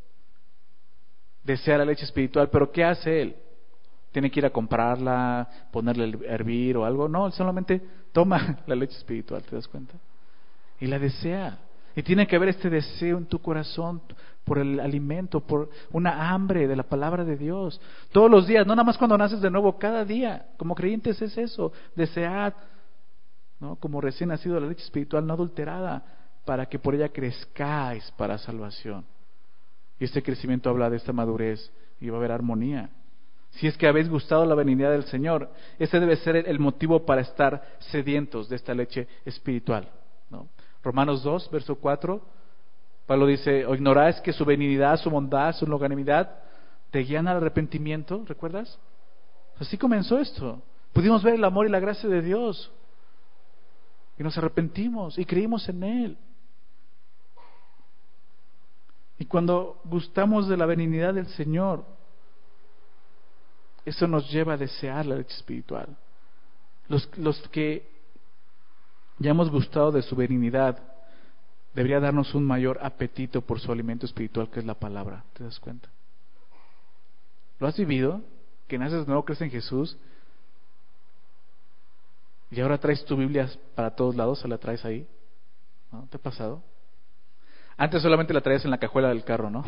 desea la leche espiritual, pero ¿qué hace él? ¿Tiene que ir a comprarla, ponerle a hervir o algo? No, él solamente toma la leche espiritual, ¿te das cuenta? Y la desea. Y tiene que haber este deseo en tu corazón por el alimento, por una hambre de la palabra de Dios. Todos los días, no nada más cuando naces de nuevo, cada día. Como creyentes es eso, desead, ¿no? Como recién nacido, la leche espiritual no adulterada, para que por ella crezcáis para salvación. Y este crecimiento habla de esta madurez y va a haber armonía. Si es que habéis gustado la benignidad del Señor, ese debe ser el motivo para estar sedientos de esta leche espiritual, ¿no? Romanos dos, verso cuatro, Pablo dice: ¿o ignoráis que su benignidad, su bondad, su longanimidad te guían al arrepentimiento? ¿Recuerdas? Así comenzó esto. Pudimos ver el amor y la gracia de Dios y nos arrepentimos y creímos en Él. Y cuando gustamos de la benignidad del Señor, eso nos lleva a desear la leche espiritual. Los, los que ya hemos gustado de su benignidad, debería darnos un mayor apetito por su alimento espiritual, que es la palabra. ¿Te das cuenta? ¿Lo has vivido? Que naces de nuevo, crees en Jesús y ahora traes tu Biblia para todos lados, se la traes ahí, ¿no? ¿Te ha pasado? Antes solamente la traías en la cajuela del carro, ¿no?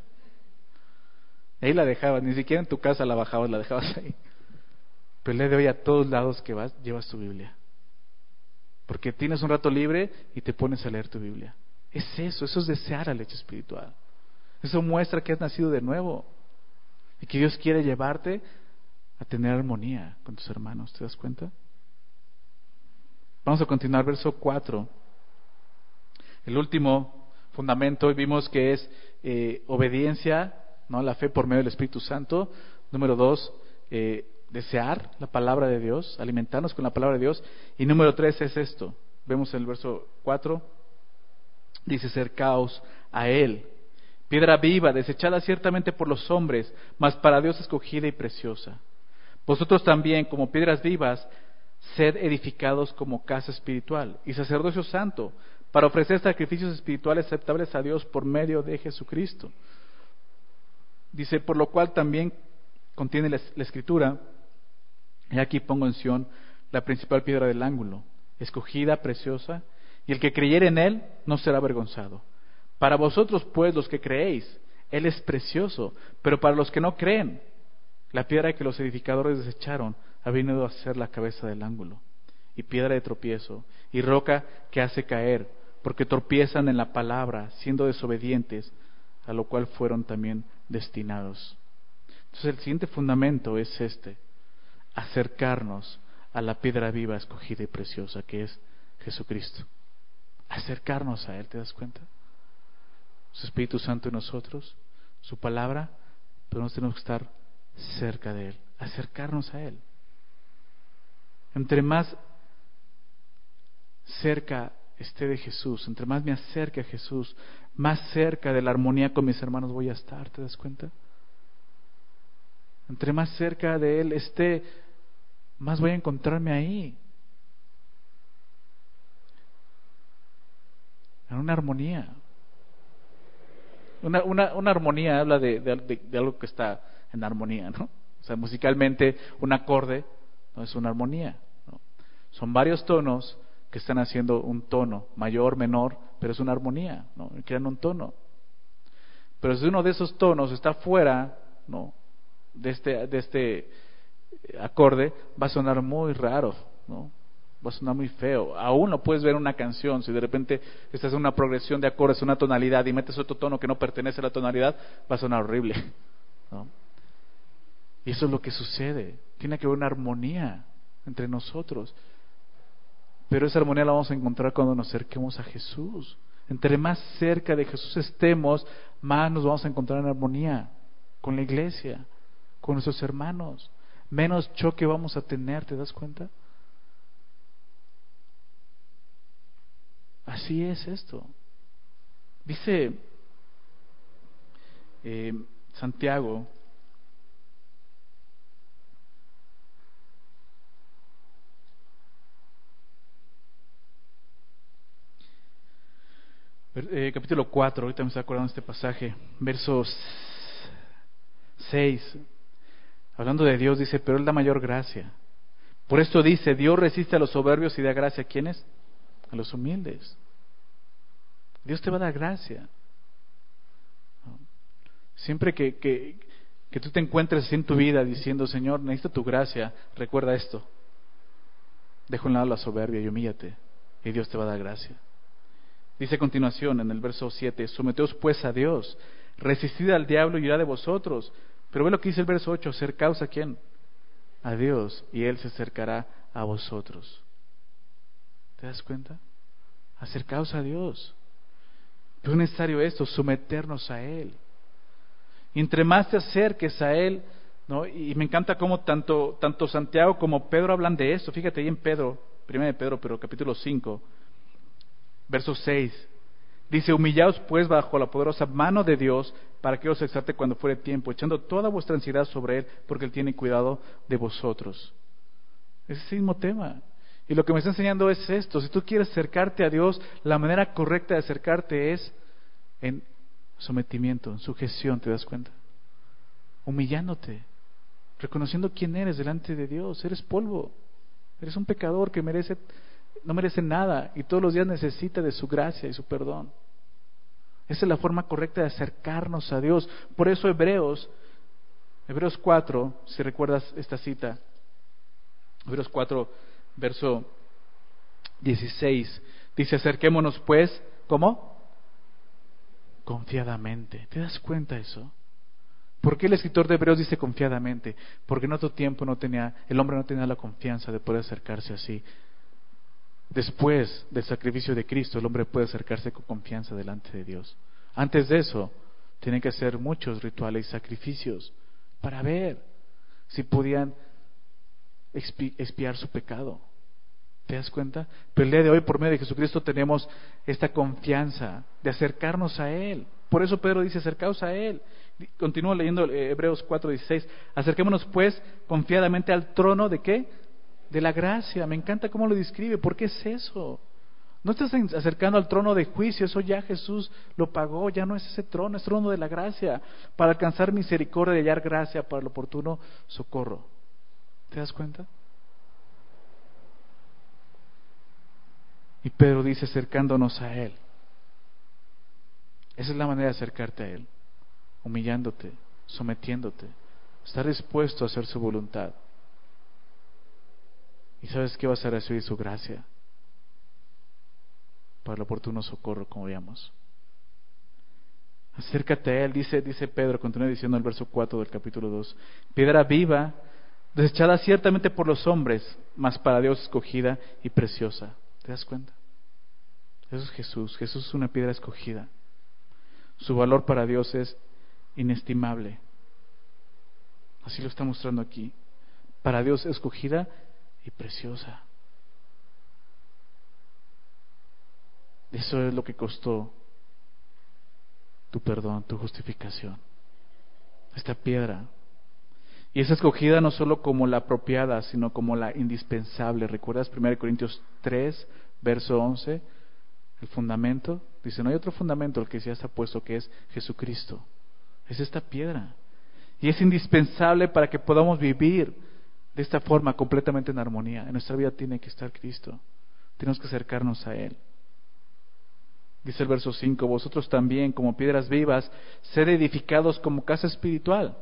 Ahí la dejabas, ni siquiera en tu casa la bajabas, la dejabas ahí. Pero el día de hoy a todos lados que vas, llevas tu Biblia. Porque tienes un rato libre y te pones a leer tu Biblia. Es eso, eso es desear la leche espiritual. Eso muestra que has nacido de nuevo y que Dios quiere llevarte a tener armonía con tus hermanos. ¿Te das cuenta? Vamos a continuar, verso cuatro. El último fundamento, hoy vimos que es eh, obediencia, ¿no? La fe por medio del Espíritu Santo. Número dos, eh, desear la palabra de Dios, alimentarnos con la palabra de Dios. Y número tres es esto, vemos en el verso cuatro, dice: acercaos a Él, piedra viva, desechada ciertamente por los hombres, mas para Dios escogida y preciosa. Vosotros también, como piedras vivas, sed edificados como casa espiritual y sacerdocio santo, para ofrecer sacrificios espirituales aceptables a Dios por medio de Jesucristo. Dice: por lo cual también contiene la, la Escritura: y aquí pongo en Sión la principal piedra del ángulo, escogida, preciosa, y el que creyere en Él no será avergonzado. Para vosotros, pues, los que creéis, Él es precioso, pero para los que no creen, la piedra que los edificadores desecharon ha venido a ser la cabeza del ángulo, y piedra de tropiezo, y roca que hace caer, porque tropiezan en la palabra, siendo desobedientes, a lo cual fueron también destinados. Entonces el siguiente fundamento es este: acercarnos a la piedra viva, escogida y preciosa, que es Jesucristo. Acercarnos a Él, ¿te das cuenta? Su Espíritu Santo en nosotros, su palabra, pero nosotros tenemos que estar cerca de Él, acercarnos a Él. Entre más cerca esté de Jesús, entre más me acerque a Jesús, más cerca de la armonía con mis hermanos voy a estar, ¿te das cuenta? Entre más cerca de Él esté, más voy a encontrarme ahí, en una armonía. Una, una, una armonía habla de, de, de, de algo que está en armonía, ¿no? O sea, musicalmente un acorde no es una armonía, ¿no? Son varios tonos que están haciendo un tono, mayor, menor, pero es una armonía, ¿no? Crean un tono. Pero si uno de esos tonos está fuera, ¿no?, de este, de este acorde, va a sonar muy raro, ¿no? Va a sonar muy feo. Aún lo puedes ver en una canción. Si de repente estás en una progresión de acordes, una tonalidad, y metes otro tono que no pertenece a la tonalidad, va a sonar horrible, ¿no? Y eso es lo que sucede. Tiene que haber una armonía entre nosotros. Pero esa armonía la vamos a encontrar cuando nos acerquemos a Jesús. Entre más cerca de Jesús estemos, más nos vamos a encontrar en armonía con la iglesia, con nuestros hermanos. Menos choque vamos a tener, ¿te das cuenta? Así es esto. Dice eh, Santiago, eh, capítulo cuatro, ahorita me estoy acordando de este pasaje, versos seis, hablando de Dios, dice, pero Él da mayor gracia. Por esto dice, Dios resiste a los soberbios y da gracia a ¿quiénes? A los humildes. Dios te va a dar gracia. Siempre que, que, que tú te encuentres así en tu vida diciendo, Señor, necesito tu gracia, recuerda esto. Deja a un lado la soberbia y humíllate, y Dios te va a dar gracia. Dice a continuación en el verso siete, someteos pues a Dios, resistid al diablo y irá de vosotros. Pero ve lo que dice el verso ocho, acercaos a ¿quién? A Dios, y Él se acercará a vosotros. ¿Te das cuenta? Acercaos a Dios. Pero es necesario esto, someternos a Él. Y entre más te acerques a Él, ¿no? Y me encanta cómo tanto, tanto Santiago como Pedro hablan de esto. Fíjate ahí en Pedro, primero de Pedro, pero capítulo cinco, verso seis. Dice, humillaos pues bajo la poderosa mano de Dios, para que os exalte cuando fuere tiempo, echando toda vuestra ansiedad sobre Él, porque Él tiene cuidado de vosotros. Es el mismo tema. Y lo que me está enseñando es esto. Si tú quieres acercarte a Dios, la manera correcta de acercarte es en sometimiento, en sujeción, ¿te das cuenta? Humillándote, reconociendo quién eres delante de Dios. Eres polvo, eres un pecador que merece, no merece nada y todos los días necesita de su gracia y su perdón. Esa es la forma correcta de acercarnos a Dios. Por eso Hebreos, Hebreos cuatro, si recuerdas esta cita, Hebreos cuatro, verso dieciséis, dice, acerquémonos pues, ¿cómo? Confiadamente. ¿Te das cuenta de eso? ¿Por qué el escritor de Hebreos dice confiadamente? Porque en otro tiempo no tenía, el hombre no tenía la confianza de poder acercarse así. Después del sacrificio de Cristo, el hombre puede acercarse con confianza delante de Dios. Antes de eso, tienen que hacer muchos rituales y sacrificios para ver si podían expi- expiar su pecado. ¿Te das cuenta? Pero el día de hoy, por medio de Jesucristo, tenemos esta confianza de acercarnos a Él. Por eso Pedro dice, acercaos a Él. Continúo leyendo Hebreos cuatro dieciséis. Acerquémonos pues confiadamente al trono ¿de qué? De la gracia. Me encanta cómo lo describe. ¿Por qué es eso? No estás acercando al trono de juicio. Eso ya Jesús lo pagó. Ya no es ese trono, es trono de la gracia. Para alcanzar misericordia y hallar gracia para el oportuno socorro. ¿Te das cuenta? Y Pedro dice acercándonos a Él. Esa es la manera de acercarte a Él. Humillándote, sometiéndote. Estar dispuesto a hacer su voluntad. ¿Y sabes qué? Vas a recibir su gracia para el oportuno socorro, como veamos. Acércate a Él, dice, dice Pedro, continúa diciendo en el verso cuatro del capítulo dos. Piedra viva, desechada ciertamente por los hombres, mas para Dios escogida y preciosa. ¿Te das cuenta? Eso es Jesús. Jesús es una piedra escogida. Su valor para Dios es inestimable. Así lo está mostrando aquí. Para Dios escogida y preciosa. Eso es lo que costó tu perdón, tu justificación. Esta piedra. Y es escogida no solo como la apropiada, sino como la indispensable. ¿Recuerdas primero Corintios tres, verso once? El fundamento. Dice, no hay otro fundamento el que ya está puesto, que es Jesucristo. Es esta piedra. Y es indispensable para que podamos vivir de esta forma completamente en armonía. En nuestra vida tiene que estar Cristo. Tenemos que acercarnos a Él. Dice el verso cinco, vosotros también, como piedras vivas, sed edificados como casa espiritual.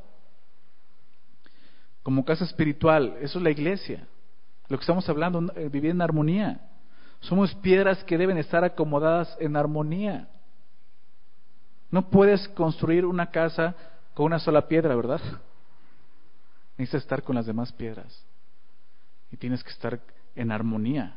Como casa espiritual, eso es la iglesia. Lo que estamos hablando, vivir en armonía. Somos piedras que deben estar acomodadas en armonía. No puedes construir una casa con una sola piedra, ¿verdad? Necesitas estar con las demás piedras. Y tienes que estar en armonía.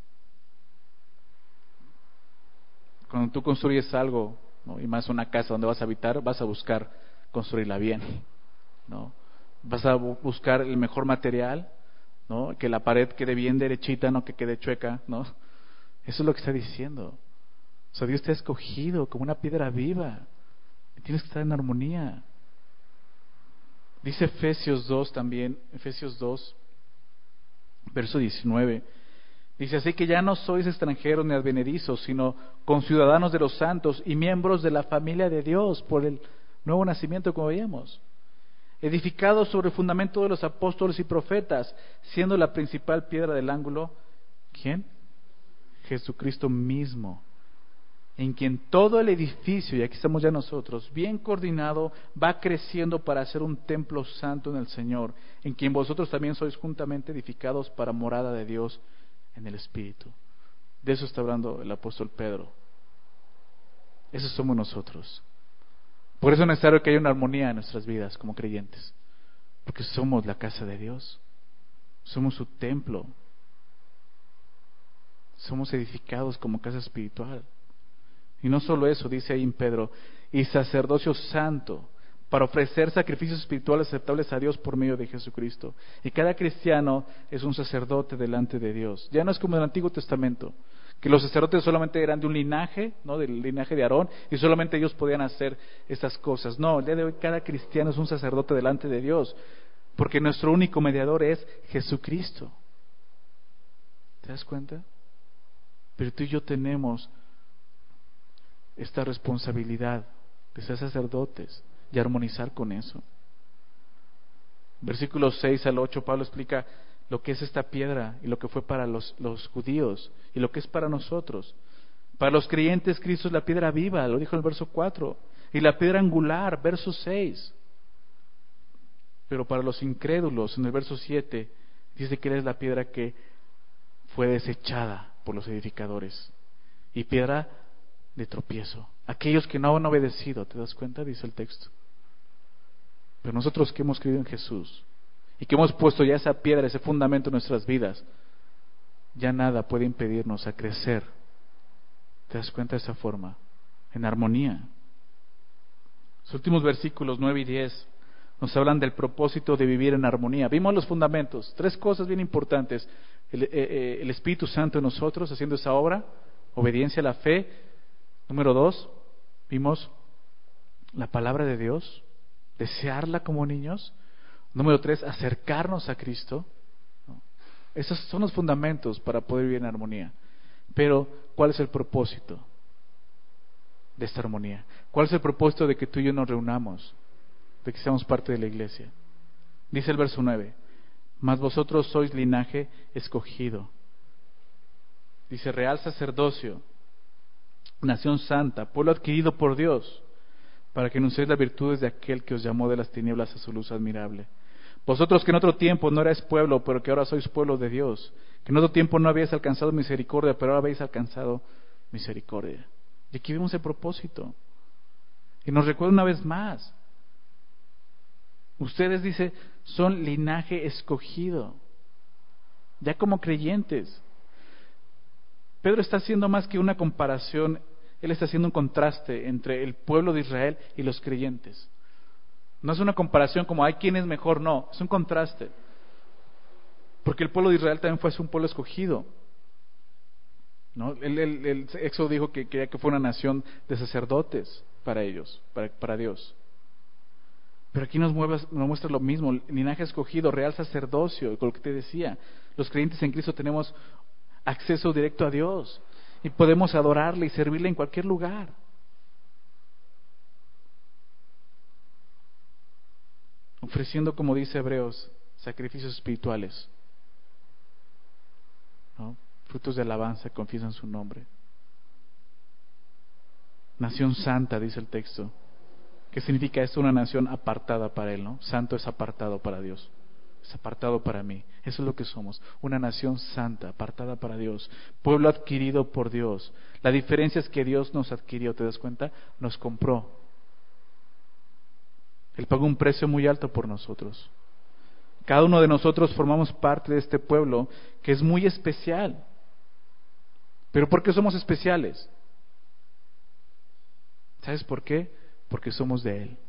Cuando tú construyes algo, ¿no? Y más una casa donde vas a habitar, vas a buscar construirla bien, ¿no? Vas a bu- buscar el mejor material, ¿no? Que la pared quede bien derechita, no que quede chueca, ¿no? Eso es lo que está diciendo. O sea, Dios te ha escogido como una piedra viva. Tienes que estar en armonía. Dice Efesios dos también, Efesios dos, verso diecinueve. Dice, así que ya no sois extranjeros ni advenedizos, sino conciudadanos de los santos y miembros de la familia de Dios por el nuevo nacimiento, como veíamos. Edificados sobre el fundamento de los apóstoles y profetas, siendo la principal piedra del ángulo, ¿quién? Jesucristo mismo, en quien todo el edificio, y aquí estamos ya nosotros, bien coordinado, va creciendo para ser un templo santo en el Señor, en quien vosotros también sois juntamente edificados para morada de Dios en el Espíritu. De eso está hablando el apóstol Pedro. Esos somos nosotros. Por eso es necesario que haya una armonía en nuestras vidas como creyentes, porque somos la casa de Dios, somos su templo, somos edificados como casa espiritual. Y no solo eso, dice ahí en Pedro, y sacerdocio santo, para ofrecer sacrificios espirituales aceptables a Dios por medio de Jesucristo. Y cada cristiano es un sacerdote delante de Dios. Ya no es como en el Antiguo Testamento, que los sacerdotes solamente eran de un linaje, ¿no? Del linaje de Aarón, y solamente ellos podían hacer estas cosas. No, el día de hoy cada cristiano es un sacerdote delante de Dios, porque nuestro único mediador es Jesucristo. ¿Te das cuenta? Pero tú y yo tenemos esta responsabilidad de ser sacerdotes y armonizar con eso. Versículos seis al ocho, Pablo explica lo que es esta piedra y lo que fue para los, los judíos y lo que es para nosotros. Para los creyentes, Cristo es la piedra viva, lo dijo en el verso cuatro, y la piedra angular, verso seis. Pero para los incrédulos, en el verso siete, dice que Él es la piedra que fue desechada por los edificadores y piedra de tropiezo. Aquellos que no han obedecido, ¿te das cuenta? Dice el texto. Pero nosotros que hemos creído en Jesús y que hemos puesto ya esa piedra, ese fundamento en nuestras vidas, ya nada puede impedirnos a crecer. ¿Te das cuenta de esa forma? En armonía. Los últimos versículos nueve y diez nos hablan del propósito de vivir en armonía. Vimos los fundamentos, tres cosas bien importantes. El, eh, eh, el Espíritu Santo en nosotros haciendo esa obra, obediencia a la fe. Número dos, vimos la palabra de Dios, desearla como niños. Número tres, acercarnos a Cristo. Esos son los fundamentos para poder vivir en armonía. Pero, ¿cuál es el propósito de esta armonía? ¿Cuál es el propósito de que tú y yo nos reunamos? De que seamos parte de la iglesia. Dice el verso nueve, mas vosotros sois linaje escogido. Dice, real sacerdocio, nación santa, pueblo adquirido por Dios, para que anunciéis las virtudes de aquel que os llamó de las tinieblas a su luz admirable. Vosotros que en otro tiempo no erais pueblo, pero que ahora sois pueblo de Dios, que en otro tiempo no habéis alcanzado misericordia, pero ahora habéis alcanzado misericordia. Y aquí vemos el propósito. Y nos recuerda una vez más, ustedes, dice, son linaje escogido, ya como creyentes. Pedro está haciendo más que una comparación, él está haciendo un contraste entre el pueblo de Israel y los creyentes. No es una comparación como hay quien es mejor, no, es un contraste. Porque el pueblo de Israel también fue un pueblo escogido, ¿no? El, el, el Éxodo dijo que quería que fuera una nación de sacerdotes para ellos, para, para Dios. Pero aquí nos, mueve, nos muestra lo mismo, linaje escogido, real sacerdocio, con lo que te decía. Los creyentes en Cristo tenemos acceso directo a Dios y podemos adorarle y servirle en cualquier lugar. Ofreciendo, como dice Hebreos, sacrificios espirituales, ¿no? Frutos de alabanza, confiesan su nombre. Nación santa, dice el texto. ¿Qué significa esto? Una nación apartada para Él, ¿no? Santo es apartado para Dios, es apartado para mí. Eso es lo que somos, una nación santa, apartada para Dios, pueblo adquirido por Dios. La diferencia es que Dios nos adquirió, ¿te das cuenta? Nos compró. Él pagó un precio muy alto por nosotros. Cada uno de nosotros formamos parte de este pueblo que es muy especial. ¿Pero por qué somos especiales? ¿Sabes por qué? Porque somos de Él.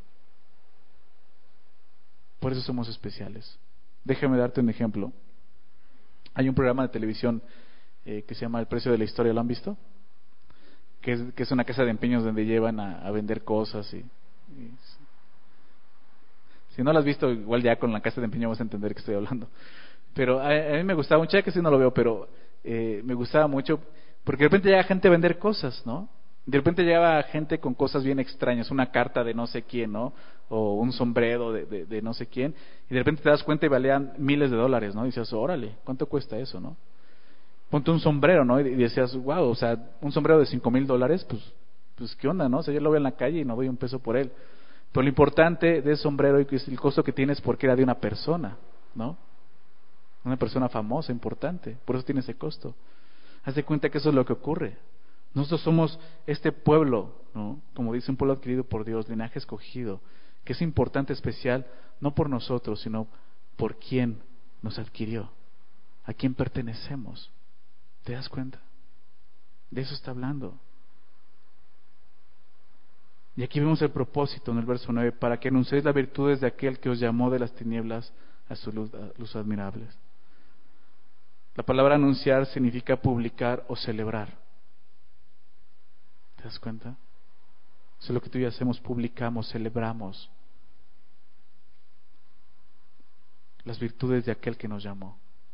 Por eso somos especiales. Déjame darte un ejemplo. Hay un programa de televisión eh, que se llama El Precio de la Historia, ¿lo han visto? Que es, que es una casa de empeños donde llevan a, a vender cosas y Y si no lo has visto, igual ya con la casa de empeño vas a entender que estoy hablando. Pero a, a mí me gustaba mucho, ya que si no lo veo, pero eh, me gustaba mucho, porque de repente llega gente a vender cosas, ¿no? De repente llegaba gente con cosas bien extrañas, una carta de no sé quién, ¿no? O un sombrero de, de, de no sé quién, y de repente te das cuenta y valían miles de dólares, ¿no? Y dices, órale, ¿cuánto cuesta eso, no? Ponte un sombrero, ¿no? Y decías, wow, o sea, un sombrero de cinco mil dólares, pues, pues, ¿qué onda, no? O sea, yo lo veo en la calle y no doy un peso por él. Pero lo importante de ese sombrero es el costo que tiene es porque era de una persona, ¿no? Una persona famosa, importante, por eso tiene ese costo. Haz de cuenta que eso es lo que ocurre. Nosotros somos este pueblo, ¿no? Como dice, un pueblo adquirido por Dios, linaje escogido, que es importante, especial, no por nosotros, sino por quien nos adquirió, a quién pertenecemos. ¿Te das cuenta? De eso está hablando. Y aquí vemos el propósito en el verso nueve, para que anunciéis las virtudes de aquel que os llamó de las tinieblas a su luz, a luz admirable. La palabra anunciar significa publicar o celebrar. ¿Te das cuenta? Eso es lo que tú y yo hacemos, publicamos, celebramos las virtudes de aquel que nos llamó.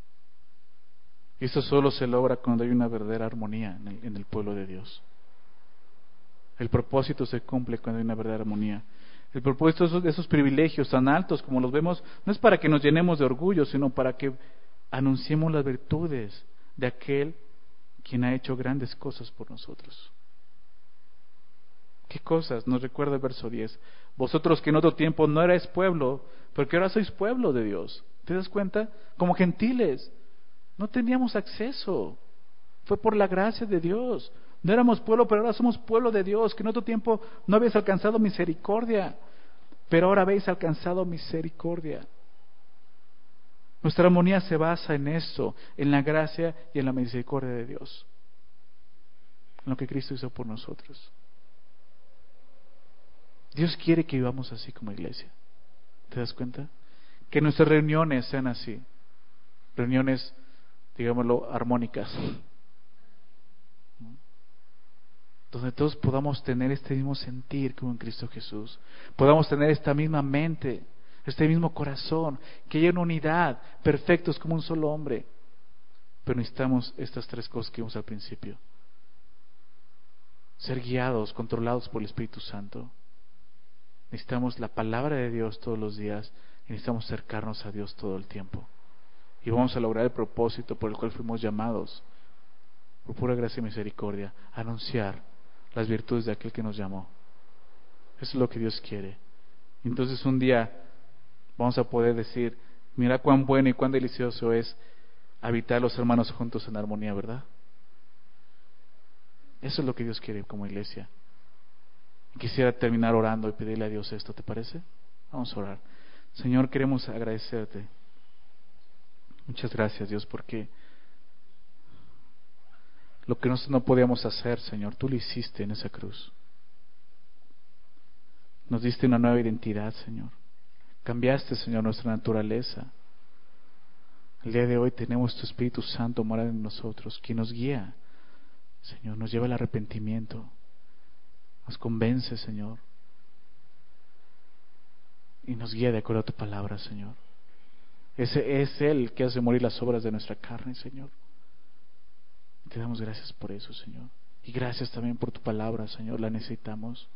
Y eso solo se logra cuando hay una verdadera armonía en el, en el pueblo de Dios. El propósito se cumple cuando hay una verdadera armonía. El propósito de esos, de esos privilegios tan altos como los vemos, no es para que nos llenemos de orgullo, sino para que anunciemos las virtudes de aquel quien ha hecho grandes cosas por nosotros. ¿Qué cosas? Nos recuerda el verso diez. Vosotros que en otro tiempo no erais pueblo, porque ahora sois pueblo de Dios. ¿Te das cuenta? Como gentiles, no teníamos acceso. Fue por la gracia de Dios. No éramos pueblo, pero ahora somos pueblo de Dios, que en otro tiempo no habéis alcanzado misericordia, pero ahora habéis alcanzado misericordia. Nuestra armonía se basa en eso, en la gracia y en la misericordia de Dios, en lo que Cristo hizo por nosotros. Dios quiere que vivamos así como iglesia. ¿Te das cuenta? Que nuestras reuniones sean así. Reuniones, digámoslo, armónicas. Donde todos podamos tener este mismo sentir como en Cristo Jesús. Podamos tener esta misma mente, este mismo corazón, que haya una unidad, perfectos como un solo hombre. Pero necesitamos estas tres cosas que vimos al principio. Ser guiados, controlados por el Espíritu Santo. Necesitamos la palabra de Dios todos los días y necesitamos acercarnos a Dios todo el tiempo. Y vamos a lograr el propósito por el cual fuimos llamados, por pura gracia y misericordia, a anunciar las virtudes de aquel que nos llamó. Eso es lo que Dios quiere. Entonces un día vamos a poder decir, mira cuán bueno y cuán delicioso es habitar los hermanos juntos en armonía, ¿verdad? Eso es lo que Dios quiere como iglesia. Quisiera terminar orando y pedirle a Dios esto, ¿te parece? Vamos a orar. Señor, queremos agradecerte. Muchas gracias, Dios, porque lo que nosotros no podíamos hacer, Señor, tú lo hiciste en esa cruz. Nos diste una nueva identidad, Señor. Cambiaste, Señor, nuestra naturaleza. El día de hoy tenemos tu Espíritu Santo morando en nosotros, quien nos guía, Señor, nos lleva al arrepentimiento. Nos convence, Señor, y nos guía de acuerdo a tu palabra, Señor. Ese es Él que hace morir las obras de nuestra carne, Señor. Te damos gracias por eso, Señor. Y gracias también por tu palabra, Señor, la necesitamos.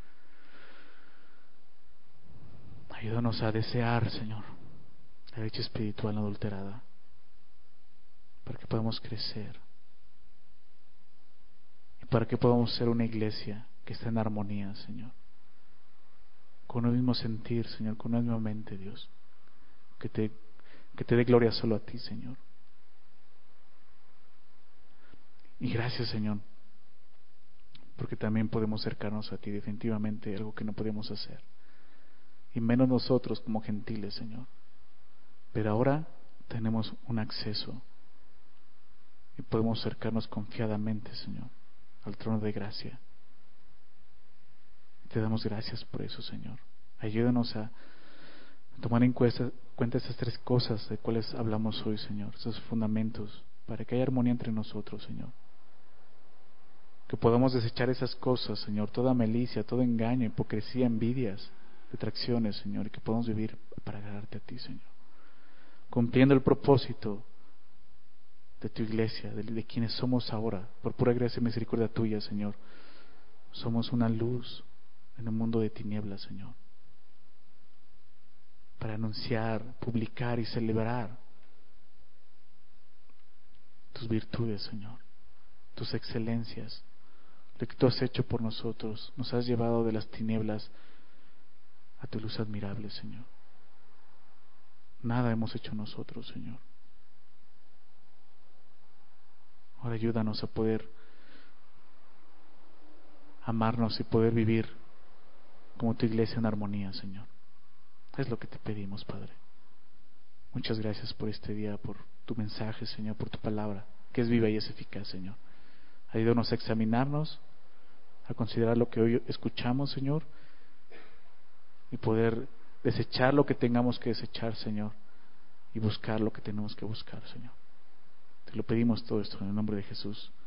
Ayúdanos a desear, Señor, la leche espiritual no adulterada, para que podamos crecer y para que podamos ser una iglesia que está en armonía, Señor, con el mismo sentir, Señor, con la misma mente, Dios, que te, que te dé gloria solo a ti, Señor. Y gracias, Señor, porque también podemos acercarnos a ti, definitivamente algo que no podemos hacer, y menos nosotros como gentiles, Señor. Pero ahora tenemos un acceso y podemos acercarnos confiadamente, Señor, al trono de gracia. Te damos gracias por eso, Señor. Ayúdanos a tomar en cuenta, cuenta estas tres cosas de cuales hablamos hoy, Señor, esos fundamentos, para que haya armonía entre nosotros, Señor. Que podamos desechar esas cosas, Señor, toda malicia, todo engaño, hipocresía, envidias, detracciones, Señor, y que podamos vivir para agradarte a ti, Señor, cumpliendo el propósito de tu iglesia, de, de quienes somos ahora, por pura gracia y misericordia tuya, Señor. Somos una luz en un mundo de tinieblas, Señor, para anunciar, publicar y celebrar tus virtudes, Señor, tus excelencias, lo que tú has hecho por nosotros. Nos has llevado de las tinieblas a tu luz admirable, Señor. Nada hemos hecho nosotros, Señor. Ahora ayúdanos a poder amarnos y poder vivir como tu iglesia en armonía, Señor. Es lo que te pedimos, Padre. Muchas gracias por este día, por tu mensaje, Señor, por tu palabra, que es viva y es eficaz, Señor. Ayúdanos a examinarnos, a considerar lo que hoy escuchamos, Señor, y poder desechar lo que tengamos que desechar, Señor, y buscar lo que tenemos que buscar, Señor. Te lo pedimos todo esto en el nombre de Jesús.